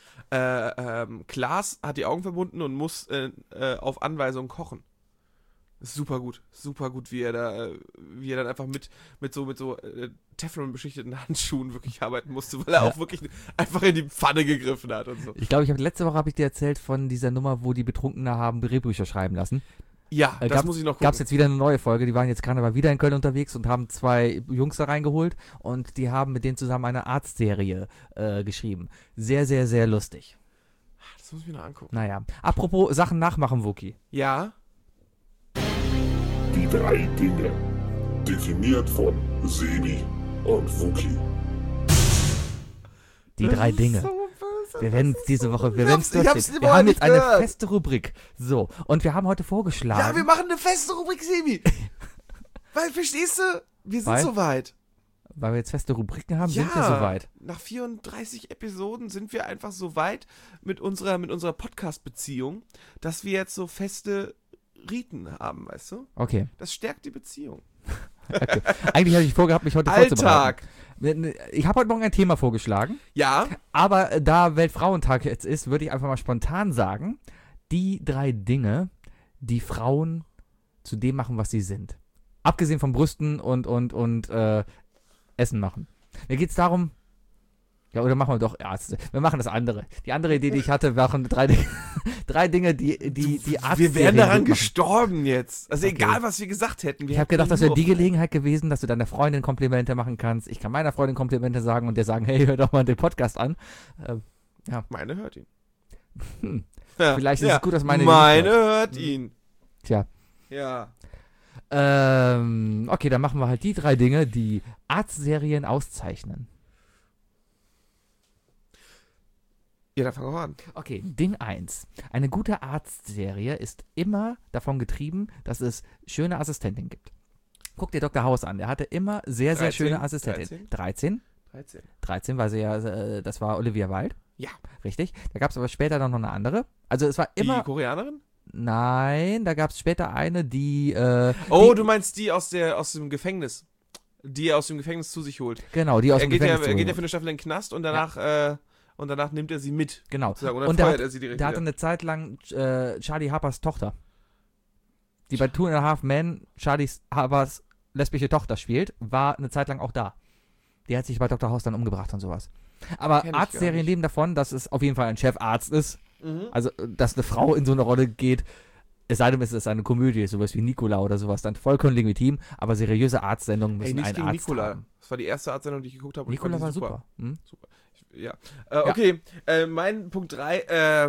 Klaas hat die Augen verbunden und muss auf Anweisung kochen. Super gut, wie er dann einfach mit so Teflon beschichteten Handschuhen wirklich arbeiten musste, weil er auch wirklich einfach in die Pfanne gegriffen hat und so. Ich glaube, letzte Woche habe ich dir erzählt von dieser Nummer, wo die Betrunkene haben Drehbücher schreiben lassen. Ja, das muss ich noch gucken. Gab es jetzt wieder eine neue Folge, die waren jetzt gerade mal wieder in Köln unterwegs und haben 2 Jungs da reingeholt und die haben mit denen zusammen eine Arztserie geschrieben. Sehr, sehr, sehr lustig. Das muss ich mir noch angucken. Naja, apropos Sachen nachmachen, Wookie. Ja? Die 3 Dinge. Definiert von Sebi und Wookie. Die 3 Dinge. Wir werden es diese Woche, wir haben jetzt eine feste Rubrik. So, und wir haben heute vorgeschlagen. Ja, wir machen eine feste Rubrik, Sebi. Weil, verstehst du, wir sind soweit. Weil wir jetzt feste Rubriken haben, sind wir soweit. Nach 34 Episoden sind wir einfach so weit mit unserer Podcast-Beziehung, dass wir jetzt so feste Riten haben, weißt du? Okay. Das stärkt die Beziehung. Okay. Eigentlich hatte ich vorgehabt, mich heute vorzubereiten. Ich habe heute Morgen ein Thema vorgeschlagen. Ja. Aber da Weltfrauentag jetzt ist, würde ich einfach mal spontan sagen, die 3 Dinge, die Frauen zu dem machen, was sie sind. Abgesehen von Brüsten und Essen machen. Mir geht es darum, ja, oder machen wir doch Ärzte. Wir machen das andere. Die andere Idee, die ich hatte, waren 3 Dinge, die Arzt. Wir wären daran gestorben jetzt. Also egal, was wir gesagt hätten. Ich habe gedacht, das wäre die Gelegenheit gewesen, dass du deiner Freundin Komplimente machen kannst. Ich kann meiner Freundin Komplimente sagen und der sagen, hey, hör doch mal den Podcast an. Ja. Meine hört ihn. Vielleicht ist es gut, dass meine hört ihn. Tja. Ja. Okay, dann machen wir halt die 3 Dinge, die Arztserien auszeichnen. Ja, dann fangen wir an. Okay, Ding 1. Eine gute Arztserie ist immer davon getrieben, dass es schöne Assistentinnen gibt. Guck dir Dr. House an, der hatte immer sehr, sehr schöne Assistentinnen. 13? 13 war sie ja, das war Olivia Wilde. Ja. Richtig. Da gab es aber später dann noch eine andere. Also es war immer... Die Koreanerin? Nein, da gab es später eine, die... du meinst die aus dem Gefängnis. Die er aus dem Gefängnis zu sich holt. Genau, die aus dem Gefängnis Er geht ja für eine Staffel in den Knast und danach... Und danach nimmt er sie mit. Genau. Und dann feuert er sie direkt der hatte eine Zeit lang Charlie Harpers Tochter, die bei 2.5 Men Charlie Harpers lesbische Tochter spielt, war eine Zeit lang auch da. Die hat sich bei Dr. House dann umgebracht und sowas. Aber Arztserien leben davon, dass es auf jeden Fall ein Chefarzt ist. Mhm. Also, dass eine Frau in so eine Rolle geht, es sei denn, es ist eine Komödie, sowas wie Nicola oder sowas, dann vollkommen legitim, aber seriöse Arztsendungen müssen einen Arzt Nicola haben. Das war die erste Arztsendung, die ich geguckt habe. Nicola war super. Super. Ja. Okay, mein Punkt 3,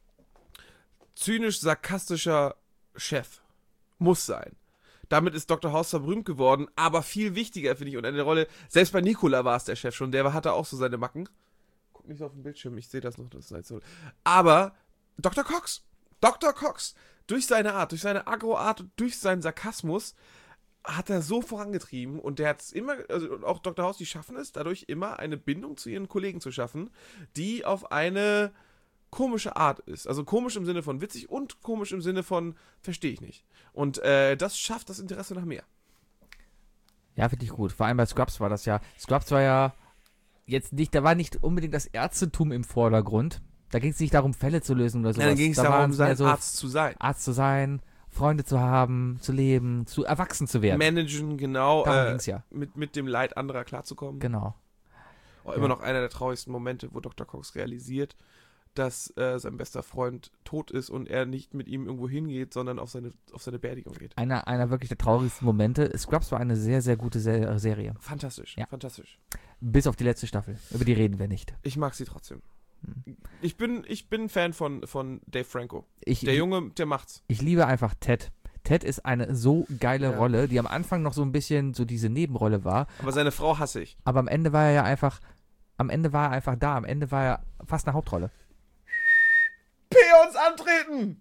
zynisch-sarkastischer Chef. Muss sein. Damit ist Dr. House berühmt geworden, aber viel wichtiger, finde ich, und eine Rolle, selbst bei Nicola war es der Chef schon, der hatte auch so seine Macken. Guck nicht so auf den Bildschirm, ich sehe das noch, das ist halt so. Aber Dr. Cox, durch seine Art, durch seine Agro-Art und durch seinen Sarkasmus hat er so vorangetrieben und der hat es immer, also auch Dr. House, die schaffen es, dadurch immer eine Bindung zu ihren Kollegen zu schaffen, die auf eine komische Art ist. Also komisch im Sinne von witzig und komisch im Sinne von verstehe ich nicht. Und das schafft das Interesse nach mehr. Ja, finde ich gut. Vor allem bei Scrubs war das ja. Scrubs war ja jetzt nicht, da war nicht unbedingt das Ärztetum im Vordergrund. Da ging es nicht darum, Fälle zu lösen oder sowas. Ja, dann ging es darum, Arzt zu sein. Arzt zu sein, Freunde zu haben, zu leben, zu erwachsen zu werden. Managen, genau. Darum ging's ja. Mit dem Leid anderer klarzukommen. Genau. Immer noch einer der traurigsten Momente, wo Dr. Cox realisiert, dass sein bester Freund tot ist und er nicht mit ihm irgendwo hingeht, sondern auf seine Beerdigung geht. Einer wirklich der traurigsten Momente. Scrubs war eine sehr, sehr gute Serie. Fantastisch, ja. Fantastisch. Bis auf die letzte Staffel. Über die reden wir nicht. Ich mag sie trotzdem. Ich bin Fan von Dave Franco. Der Junge, der macht's. Ich liebe einfach Ted. Ted ist eine so geile Rolle, die am Anfang noch so ein bisschen so diese Nebenrolle war. Aber seine Frau hasse ich. Aber am Ende war er ja einfach, da. Am Ende war er fast eine Hauptrolle. Peons antreten!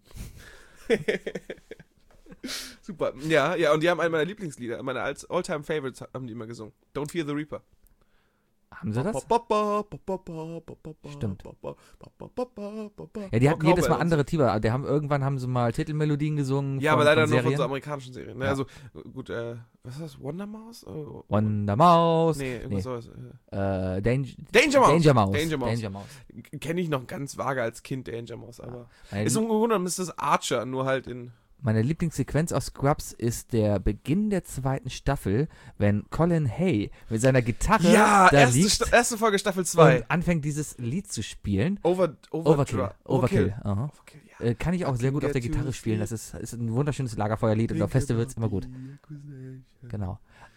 Super. Ja, und die haben einen meiner Lieblingslieder, meine All-Time-Favorites haben die immer gesungen. Don't Fear the Reaper. Haben sie das? Stimmt. Ja, die hatten jedes Mal andere Titel. Irgendwann haben sie mal Titelmelodien gesungen. Ja, aber leider nur von so amerikanischen Serien. Ja. Also, gut, was ist das? Wonder Mouse? Wonder Mouse? Nee, irgendwas sowas. Danger Mouse. Kenne ich noch ganz vage als Kind, Danger Mouse, aber ist im Grunde genommen ist das Archer, nur halt in Meine Lieblingssequenz aus Scrubs ist der Beginn der 2. Staffel, wenn Colin Hay mit seiner Gitarre Ja, da liegt erste Folge Staffel 2. und anfängt, dieses Lied zu spielen. Overkill. Aha. Overkill, ja. Kann ich auch sehr gut auf der Gitarre spielen. Das ist ein wunderschönes Lagerfeuerlied und auf Festivals immer gut. Genau.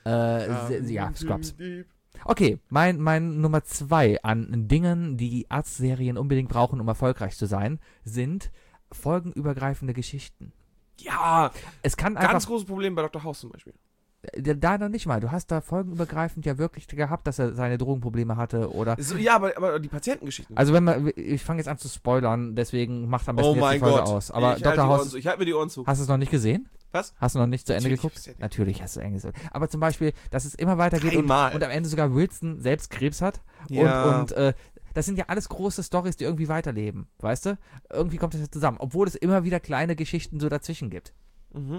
Ja, Scrubs. Okay, mein Nummer 2 an Dingen, die Arztserien unbedingt brauchen, um erfolgreich zu sein, sind folgenübergreifende Geschichten. Ja, Es kann einfach ganz großes Problem bei Dr. House zum Beispiel. da noch nicht mal. Du hast da folgenübergreifend ja wirklich gehabt, dass er seine Drogenprobleme hatte oder. So, ja, aber die Patientengeschichten. Also ich fange jetzt an zu spoilern, deswegen macht am besten oh jetzt die mein Folge Gott. aus. Aber ich Dr. House, ich halte mir die Ohren zu. hast du es noch nicht gesehen? Was? Hast du noch nicht zu Ende Natürlich geguckt? hab's ja. Natürlich hast du Ende gesehen. Aber zum Beispiel, dass es immer weitergeht und Einmal. am Ende sogar Wilson selbst Krebs hat. Ja. Und das sind ja alles große Storys, die irgendwie weiterleben, weißt du? Irgendwie kommt das ja zusammen, obwohl es immer wieder kleine Geschichten so dazwischen gibt. Mhm.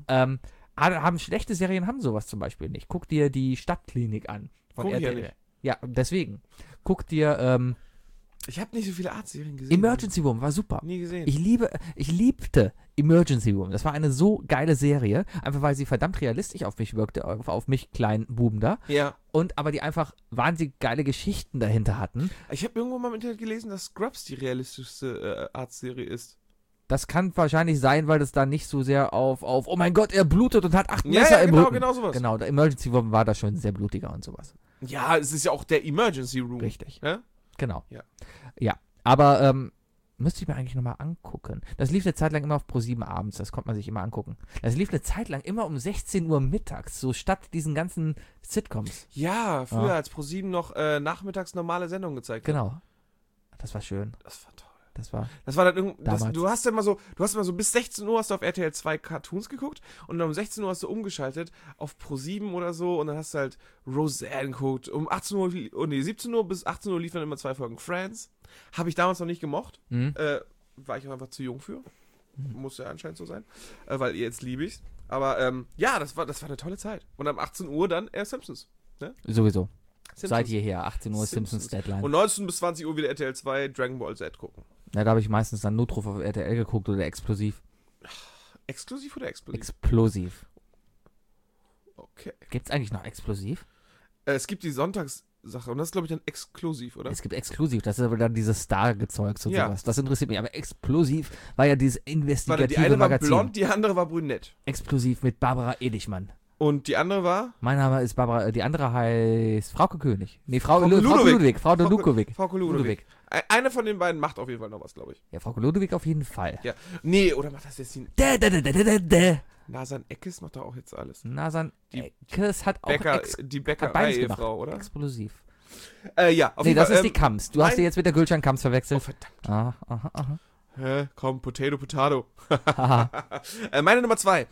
Haben schlechte Serien haben sowas zum Beispiel nicht. Guck dir die Stadtklinik an. Von Guck ich ja RTL. nicht. Ja, deswegen. Guck dir Ich habe nicht so viele Arztserien gesehen. Emergency Room, war super. Nie gesehen. Ich liebte Emergency Room. Das war eine so geile Serie, einfach weil sie verdammt realistisch auf mich wirkte, auf mich kleinen Buben da. ja. Und aber die einfach wahnsinnig geile Geschichten dahinter hatten. Ich habe irgendwo mal im Internet gelesen, dass Scrubs die realistischste Arztserie ist. Das kann wahrscheinlich sein, weil das da nicht so sehr auf oh mein Gott, er blutet und hat 8 Messer im Rücken. Genau sowas. Genau, der Emergency Room war da schon sehr blutiger und sowas. Ja, es ist ja auch der Emergency Room. Richtig. Ja? Genau. Ja. Ja, aber müsste ich mir eigentlich nochmal angucken. Das lief eine Zeit lang immer auf Pro7 abends, das konnte man sich immer angucken. Das lief eine Zeit lang immer um 16 Uhr mittags, so statt diesen ganzen Sitcoms. Ja, früher Ja. als ProSieben noch nachmittags normale Sendungen gezeigt hat. Genau. Das war schön. Das war toll. Das war. Das war dann Damals. du hast immer so bis 16 Uhr hast du auf RTL 2 Cartoons geguckt und dann um 16 Uhr hast du umgeschaltet auf Pro7 oder so und dann hast du halt Roseanne geguckt. Um 18 Uhr, 17 Uhr bis 18 Uhr liefen dann immer 2 Folgen Friends. Habe ich damals noch nicht gemocht. Mhm. War ich auch einfach zu jung für. Muss ja anscheinend so sein. Weil jetzt liebe ich's. Aber ja, das war eine tolle Zeit. Und am 18 Uhr dann Simpsons. Sowieso. Simpsons. Seit jeher, 18 Uhr Simpsons Deadline. Und 19 bis 20 Uhr wieder RTL 2 Dragon Ball Z gucken. Ja, da habe ich meistens dann Notruf auf RTL geguckt oder Explosiv. Exklusiv oder explosiv? Explosiv. Okay. Gibt's eigentlich noch Explosiv? Es gibt die Sonntagssache und das ist, glaube ich, dann exklusiv, oder? Es gibt Exklusiv, das ist aber dann dieses Star-Gezeugs und Ja. sowas. Das interessiert mich. Aber Explosiv war ja dieses Warte, investigative die eine war Magazin. blond, die andere war brünett. Explosiv mit Barbara Edichmann. Und die andere war? Mein Name ist Barbara, die andere heißt Frauke König. Nee, Frauke Frauke Ludewig. Ludwig. Frau de Ludwig. Frauke Ludewig. Eine von den beiden macht auf jeden Fall noch was, glaube ich. Ja, Frauke Ludwig auf jeden Fall. Ja. Nee, oder macht das jetzt die Da. Nasan Eckes macht doch auch jetzt alles. Nasan Die Eckes hat auch Die hat beides gemacht. Bäckerei-Ehefrau, oder? Explosiv. Ja, auf Nee, jeden das Fall. ist die Kams. Du hast nein. die jetzt mit der Gülcan Kams Oh, verwechselt. verdammt. Aha. Hä? Komm, Potato. Haha. Meine Nummer 2.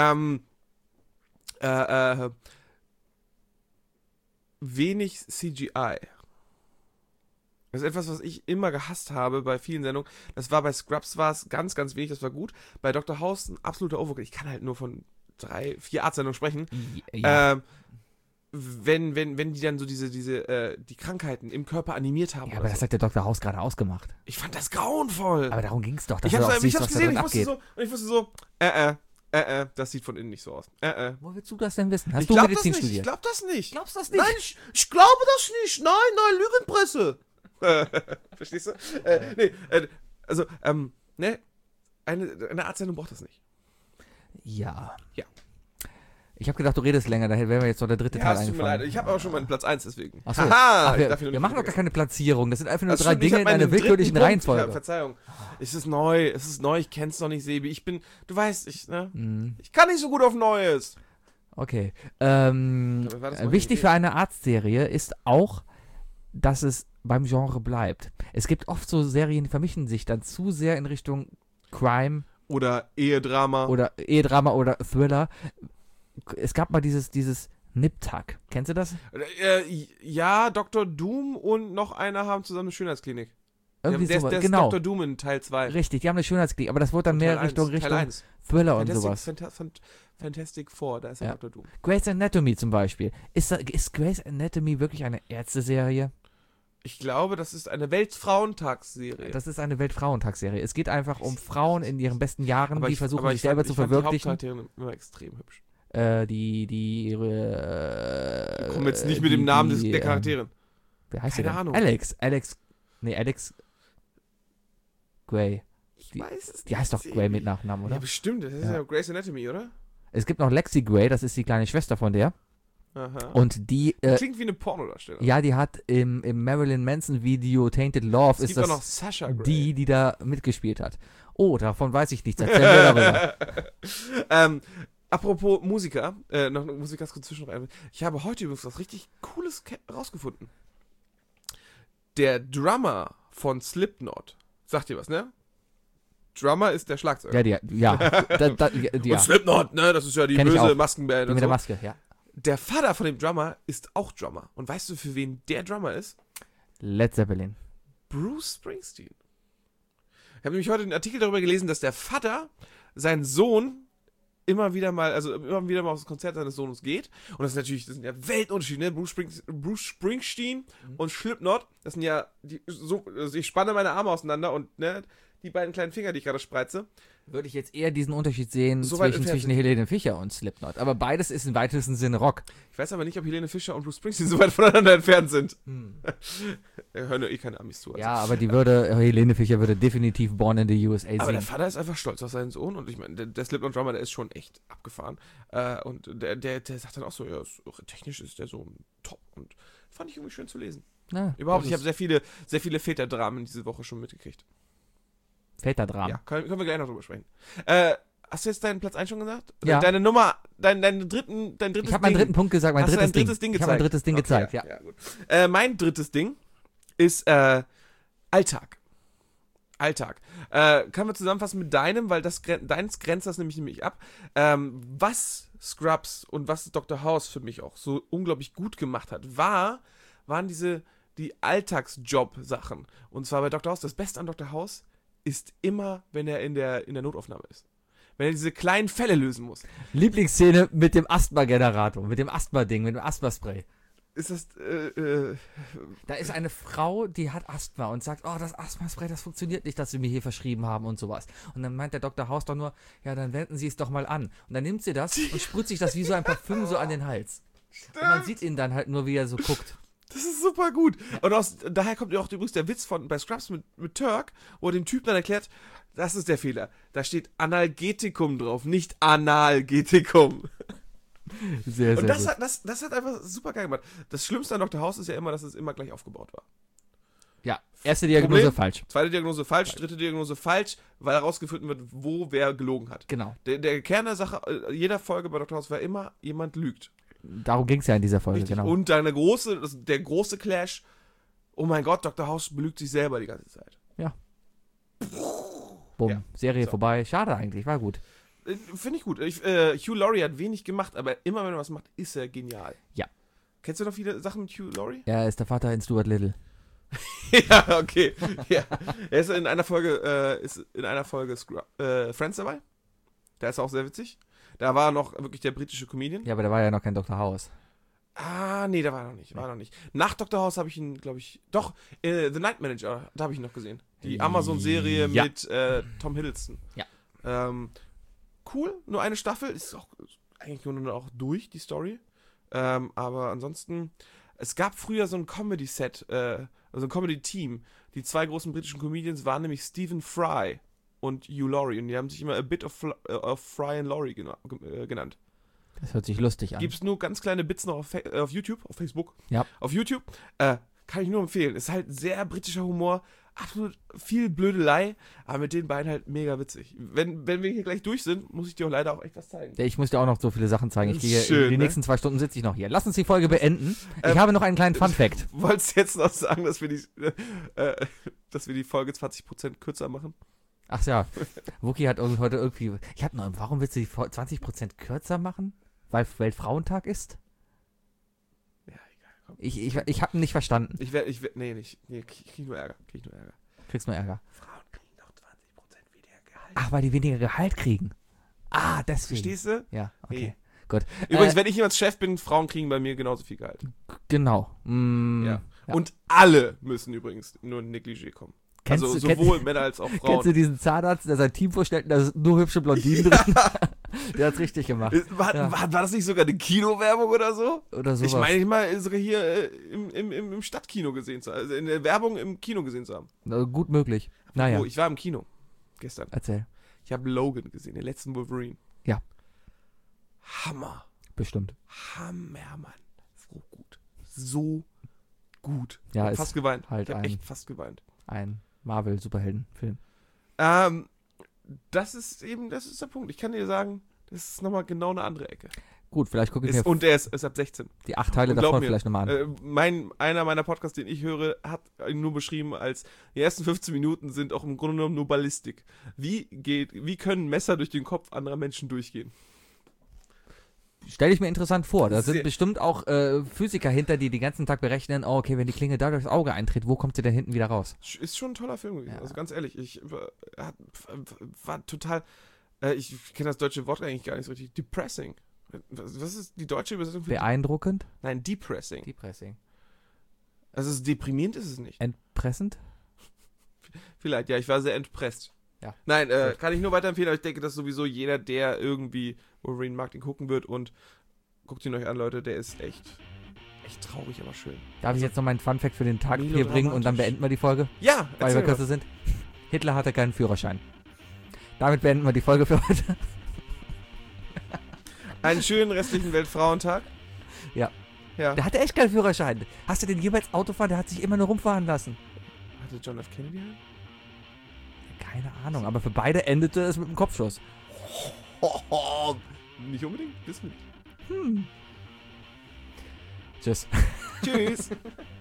Wenig CGI. Das ist etwas, was ich immer gehasst habe bei vielen Sendungen. Das war bei Scrubs war es ganz, ganz wenig, das war gut. Bei Dr. House ein absoluter Overkill. Ich kann halt nur von 3, 4 Artsendungen sprechen. Ja. Wenn die dann so die Krankheiten im Körper animiert haben. Ja, oder aber das so. hat der Dr. House gerade ausgemacht. Ich fand das grauenvoll. Aber darum ging es doch, dass Ich du auch hab's siehst, was da gesehen, drin ich abgeht. wusste so, das sieht von innen nicht so aus. Wo willst du das denn wissen? Hast Ich du glaub Medizin das nicht, studiert? ich glaub das nicht. Glaubst du das nicht? Nein, ich glaube das nicht. Nein, Lügenpresse. Verstehst du? Eine Arztsendung braucht das nicht. Ja. Ja. Ich habe gedacht, du redest länger, daher wäre mir jetzt noch der dritte Ja, Teil es tut mir leid. eingefallen. Ich habe auch schon meinen Platz 1, deswegen. Achso, Haha, ich darf wir hier machen doch gar keine Platzierung. Das sind einfach nur Also 3 stimmt, ich Dinge hab in einer meinen willkürlichen dritten Punkt. Reihenfolge. Ja, Verzeihung. Es ist neu, ich kenn's noch nicht, Sebi. Du weißt, ne? Mhm. Ich kann nicht so gut auf Neues. Okay. war das meine Wichtig Idee. für eine Arztserie ist auch, dass es beim Genre bleibt. Es gibt oft so Serien, die vermischen sich dann zu sehr in Richtung Crime Oder Ehedrama. oder Ehedrama oder Thriller. Es gab mal dieses Nip-Tuck. Kennst du das? Ja, Dr. Doom und noch einer haben zusammen eine Schönheitsklinik. Irgendwie der sowas. ist Genau. Dr. Doom in Teil 2. Richtig, die haben eine Schönheitsklinik, aber das wurde dann mehr Teil Richtung 1, Teil 1. Thriller und sowas. Fantastic Four, da ist ja Ja. Dr. Doom. Grey's Anatomy zum Beispiel. Ist Grey's Anatomy wirklich eine Ärzteserie? Ich glaube, das ist eine Weltfrauentagsserie. Das ist eine Weltfrauentagsserie. Es geht einfach um Frauen in ihren besten Jahren, die versuchen, sich ich selber fand- zu ich fand verwirklichen. Die Hauptcharakterin immer extrem hübsch. Ich Komm jetzt nicht mit dem Namen der Charakterin. Wer heißt Keine der denn? Ahnung. Alex Gray. Ich weiß es Die heißt doch nicht. Gray mit Nachnamen, oder? Ja, bestimmt. Das ist ja Grey's Anatomy, oder? Es gibt noch Lexi Gray, das ist die kleine Schwester von der. Aha. Und die, Klingt wie eine Pornodarstellerin. ja, die hat im Marilyn Manson Video Tainted Love, Es ist gibt auch noch das Sasha Grey. die da mitgespielt hat. Oh, davon weiß ich nichts. Erzähl mir darüber. Apropos Musiker, noch eine Musik ganz kurz zwischen rein. Ich habe heute übrigens was richtig Cooles rausgefunden. Der Drummer von Slipknot. Sagt ihr was, ne? Drummer ist der Schlagzeuger. Ja. Und Slipknot, ne? Das ist ja die Kenn ich böse auch. Maskenband Die und mit der so. Maske, ja. Der Vater von dem Drummer ist auch Drummer. Und weißt du, für wen der Drummer ist? Led Zeppelin. Bruce Springsteen. Ich habe nämlich heute einen Artikel darüber gelesen, dass der Vater seinen Sohn immer wieder mal auf das Konzert seines Sohnes geht. Und das sind ja Weltunterschiede, ne? Bruce Springsteen und Slipknot, das sind ja, also ich spanne meine Arme auseinander und, ne, die beiden kleinen Finger, die ich gerade spreize. Würde ich jetzt eher diesen Unterschied sehen So weit entfernt zwischen Helene Fischer und Slipknot. Aber beides ist im weitesten Sinne Rock. Ich weiß aber nicht, ob Helene Fischer und Bruce Springsteen so weit voneinander entfernt sind. Hören ja eh keine Amis zu. Also. Ja, aber Helene Fischer würde definitiv Born in the USA Aber der singen. Vater ist einfach stolz auf seinen Sohn und ich meine, der Slipknot-Drummer, der ist schon echt abgefahren. Und der sagt dann auch so, ja, technisch ist der Sohn top und fand ich irgendwie schön zu lesen. Na, Überhaupt, das ich habe sehr viele Väterdramen diese Woche schon mitgekriegt. Väterdramen. Ja, können wir gleich noch drüber sprechen. Hast du jetzt deinen Platz 1 schon gesagt? Ja. Deine Nummer, dein drittes Ich habe meinen dritten Punkt gesagt, Hast du dein drittes Ding Ich habe mein drittes Ding Okay, gezeigt, ja. Gut. Mein drittes Ding ist Alltag. Können wir zusammenfassen mit deinem, weil deins grenzt das nämlich ab. Was Scrubs und was Dr. House für mich auch so unglaublich gut gemacht hat, waren die Alltagsjob-Sachen. Und zwar bei Dr. House, das Beste an Dr. House ist immer, wenn er in der Notaufnahme ist. Wenn er diese kleinen Fälle lösen muss. Lieblingsszene mit dem Asthma-Generator, mit dem Asthma-Ding, mit dem Asthma-Spray. Ist das, Da ist eine Frau, die hat Asthma und sagt, oh, das Asthma-Spray, das funktioniert nicht, das sie mir hier verschrieben haben und sowas. Und dann meint der Dr. House doch nur, ja, dann wenden Sie es doch mal an. Und dann nimmt sie das und sprüht sich das wie so ein Parfüm so an den Hals. Und man sieht ihn dann halt nur, wie er so guckt. Das ist super gut. Und daher kommt ja auch übrigens der Witz bei Scrubs mit Turk, wo er dem Typ dann erklärt, das ist der Fehler. Da steht Analgetikum drauf, nicht Analgetikum. Sehr, Und sehr das hat einfach super geil gemacht. Das Schlimmste an Dr. House ist ja immer, dass es immer gleich aufgebaut war. Ja, erste Diagnose Problem? falsch. Zweite Diagnose falsch, dritte Diagnose falsch, weil herausgefunden wird, wo wer gelogen hat. Genau. Der Kern der Sache, jeder Folge bei Dr. House war immer, jemand lügt. Darum ging es ja in dieser Folge, Richtig. genau. Und der große Clash, oh mein Gott, Dr. House belügt sich selber die ganze Zeit. Bumm, Ja. Serie So. vorbei. Schade eigentlich, war gut. Finde ich gut. Hugh Laurie hat wenig gemacht, aber immer wenn er was macht, ist er genial. Ja. Kennst du noch viele Sachen mit Hugh Laurie? Er ist der Vater in Stuart Little. Ja, okay. Ja. Er ist in einer Folge, Friends dabei. Der ist auch sehr witzig. Da war noch wirklich der britische Comedian. Ja, aber da war ja noch kein Dr. House. Ah, nee, da war er noch nicht. Nach Dr. House habe ich ihn, glaube ich, doch, The Night Manager, da habe ich ihn noch gesehen. Die Amazon-Serie Ja. mit Tom Hiddleston. Ja. Cool, nur eine Staffel, ist auch eigentlich nur auch durch, die Story. Aber ansonsten, es gab früher so ein Comedy-Set, also ein Comedy-Team. Die zwei großen britischen Comedians waren nämlich Stephen Fry und Hugh Laurie. Und die haben sich immer A Bit of Fry and Laurie genannt. Das hört sich lustig an. Gibt's nur ganz kleine Bits noch auf YouTube, auf Facebook. Ja. Auf YouTube. Kann ich nur empfehlen. Ist halt sehr britischer Humor, absolut viel Blödelei, aber mit den beiden halt mega witzig. Wenn wir hier gleich durch sind, muss ich dir auch leider auch echt was zeigen. Ich muss dir auch noch so viele Sachen zeigen. Schön, Die ne? nächsten 2 Stunden sitze ich noch hier. Lass uns die Folge beenden. Ich habe noch einen kleinen Fun-Fact. Wolltest du jetzt noch sagen, dass wir die Folge 20% kürzer machen? Ach ja, Wookie hat heute irgendwie... warum willst du die 20% kürzer machen? Weil Weltfrauentag ist? Ja, egal. Komm. Ich habe ihn nicht verstanden. Nee, krieg nur Ärger. Kriegst nur Ärger. Frauen kriegen doch 20% weniger Gehalt. Ach, weil die weniger Gehalt kriegen. Ah, deswegen. Verstehst du? Ja, okay. Nee. Gut. Übrigens, wenn ich jemals Chef bin, Frauen kriegen bei mir genauso viel Gehalt. Genau. Ja. Ja. Und alle müssen übrigens nur in Negligé kommen. Also sowohl Männer als auch Frauen. Kennst du diesen Zahnarzt, der sein Team vorstellt und da sind nur hübsche Blondinen drin? Der hat's richtig gemacht. War das nicht sogar eine Kinowerbung oder so? Oder sowas. Ich meine, mal sogar hier im Stadtkino gesehen zu haben, also in der Werbung im Kino gesehen zu haben. Gut möglich. Naja, Oh, ich war im Kino gestern. erzähl. Ich habe Logan gesehen, den letzten Wolverine. Ja. Hammer. Bestimmt. Hammer, Mann. So gut. So gut. Ja, Ich hab ist fast geweint. halt ich habe ein- echt fast geweint. Ein Marvel-Superhelden-Film. Das ist der Punkt. Ich kann dir sagen, das ist nochmal genau eine andere Ecke. Gut, vielleicht gucke ich mir Und der ist ab 16. die 8 Teile Und glaub davon mir, vielleicht nochmal an. Einer meiner Podcasts, den ich höre, hat ihn nur beschrieben als, die ersten 15 Minuten sind auch im Grunde genommen nur Ballistik. Wie können Messer durch den Kopf anderer Menschen durchgehen? Stelle ich mir interessant vor. Da sind Sehr- bestimmt auch Physiker hinter, die den ganzen Tag berechnen, oh, okay, wenn die Klinge da durchs Auge eintritt, wo kommt sie denn hinten wieder raus? Ist schon ein toller Film gewesen. Ja. Also ganz ehrlich, ich war total, ich kenne das deutsche Wort eigentlich gar nicht so richtig. Depressing. Was ist die deutsche Übersetzung für Beeindruckend? Nein, depressing. Depressing. Also deprimierend ist es nicht. Entpressend? Vielleicht, ja, ich war sehr entpresst. Ja. Nein, Gut. kann ich nur weiterempfehlen, aber ich denke, dass sowieso jeder, der irgendwie Wolverine mag, den gucken wird und guckt ihn euch an, Leute, der ist echt traurig, aber schön. Darf ich jetzt noch meinen Funfact für den Tag hier melodramatisch. bringen und dann beenden wir die Folge? Ja, Weil erzähl wir kürzer sind. Hitler hatte keinen Führerschein. Damit beenden wir die Folge für heute. mal. Einen schönen restlichen Weltfrauentag. Ja. Ja. Der hatte echt keinen Führerschein. Hast du den jemals Autofahren? Der hat sich immer nur rumfahren lassen. Hatte John F. Kennedy einen? Keine Ahnung, aber für beide endete es mit einem Kopfschuss. Nicht unbedingt, wissen wir nicht. Tschüss. Tschüss.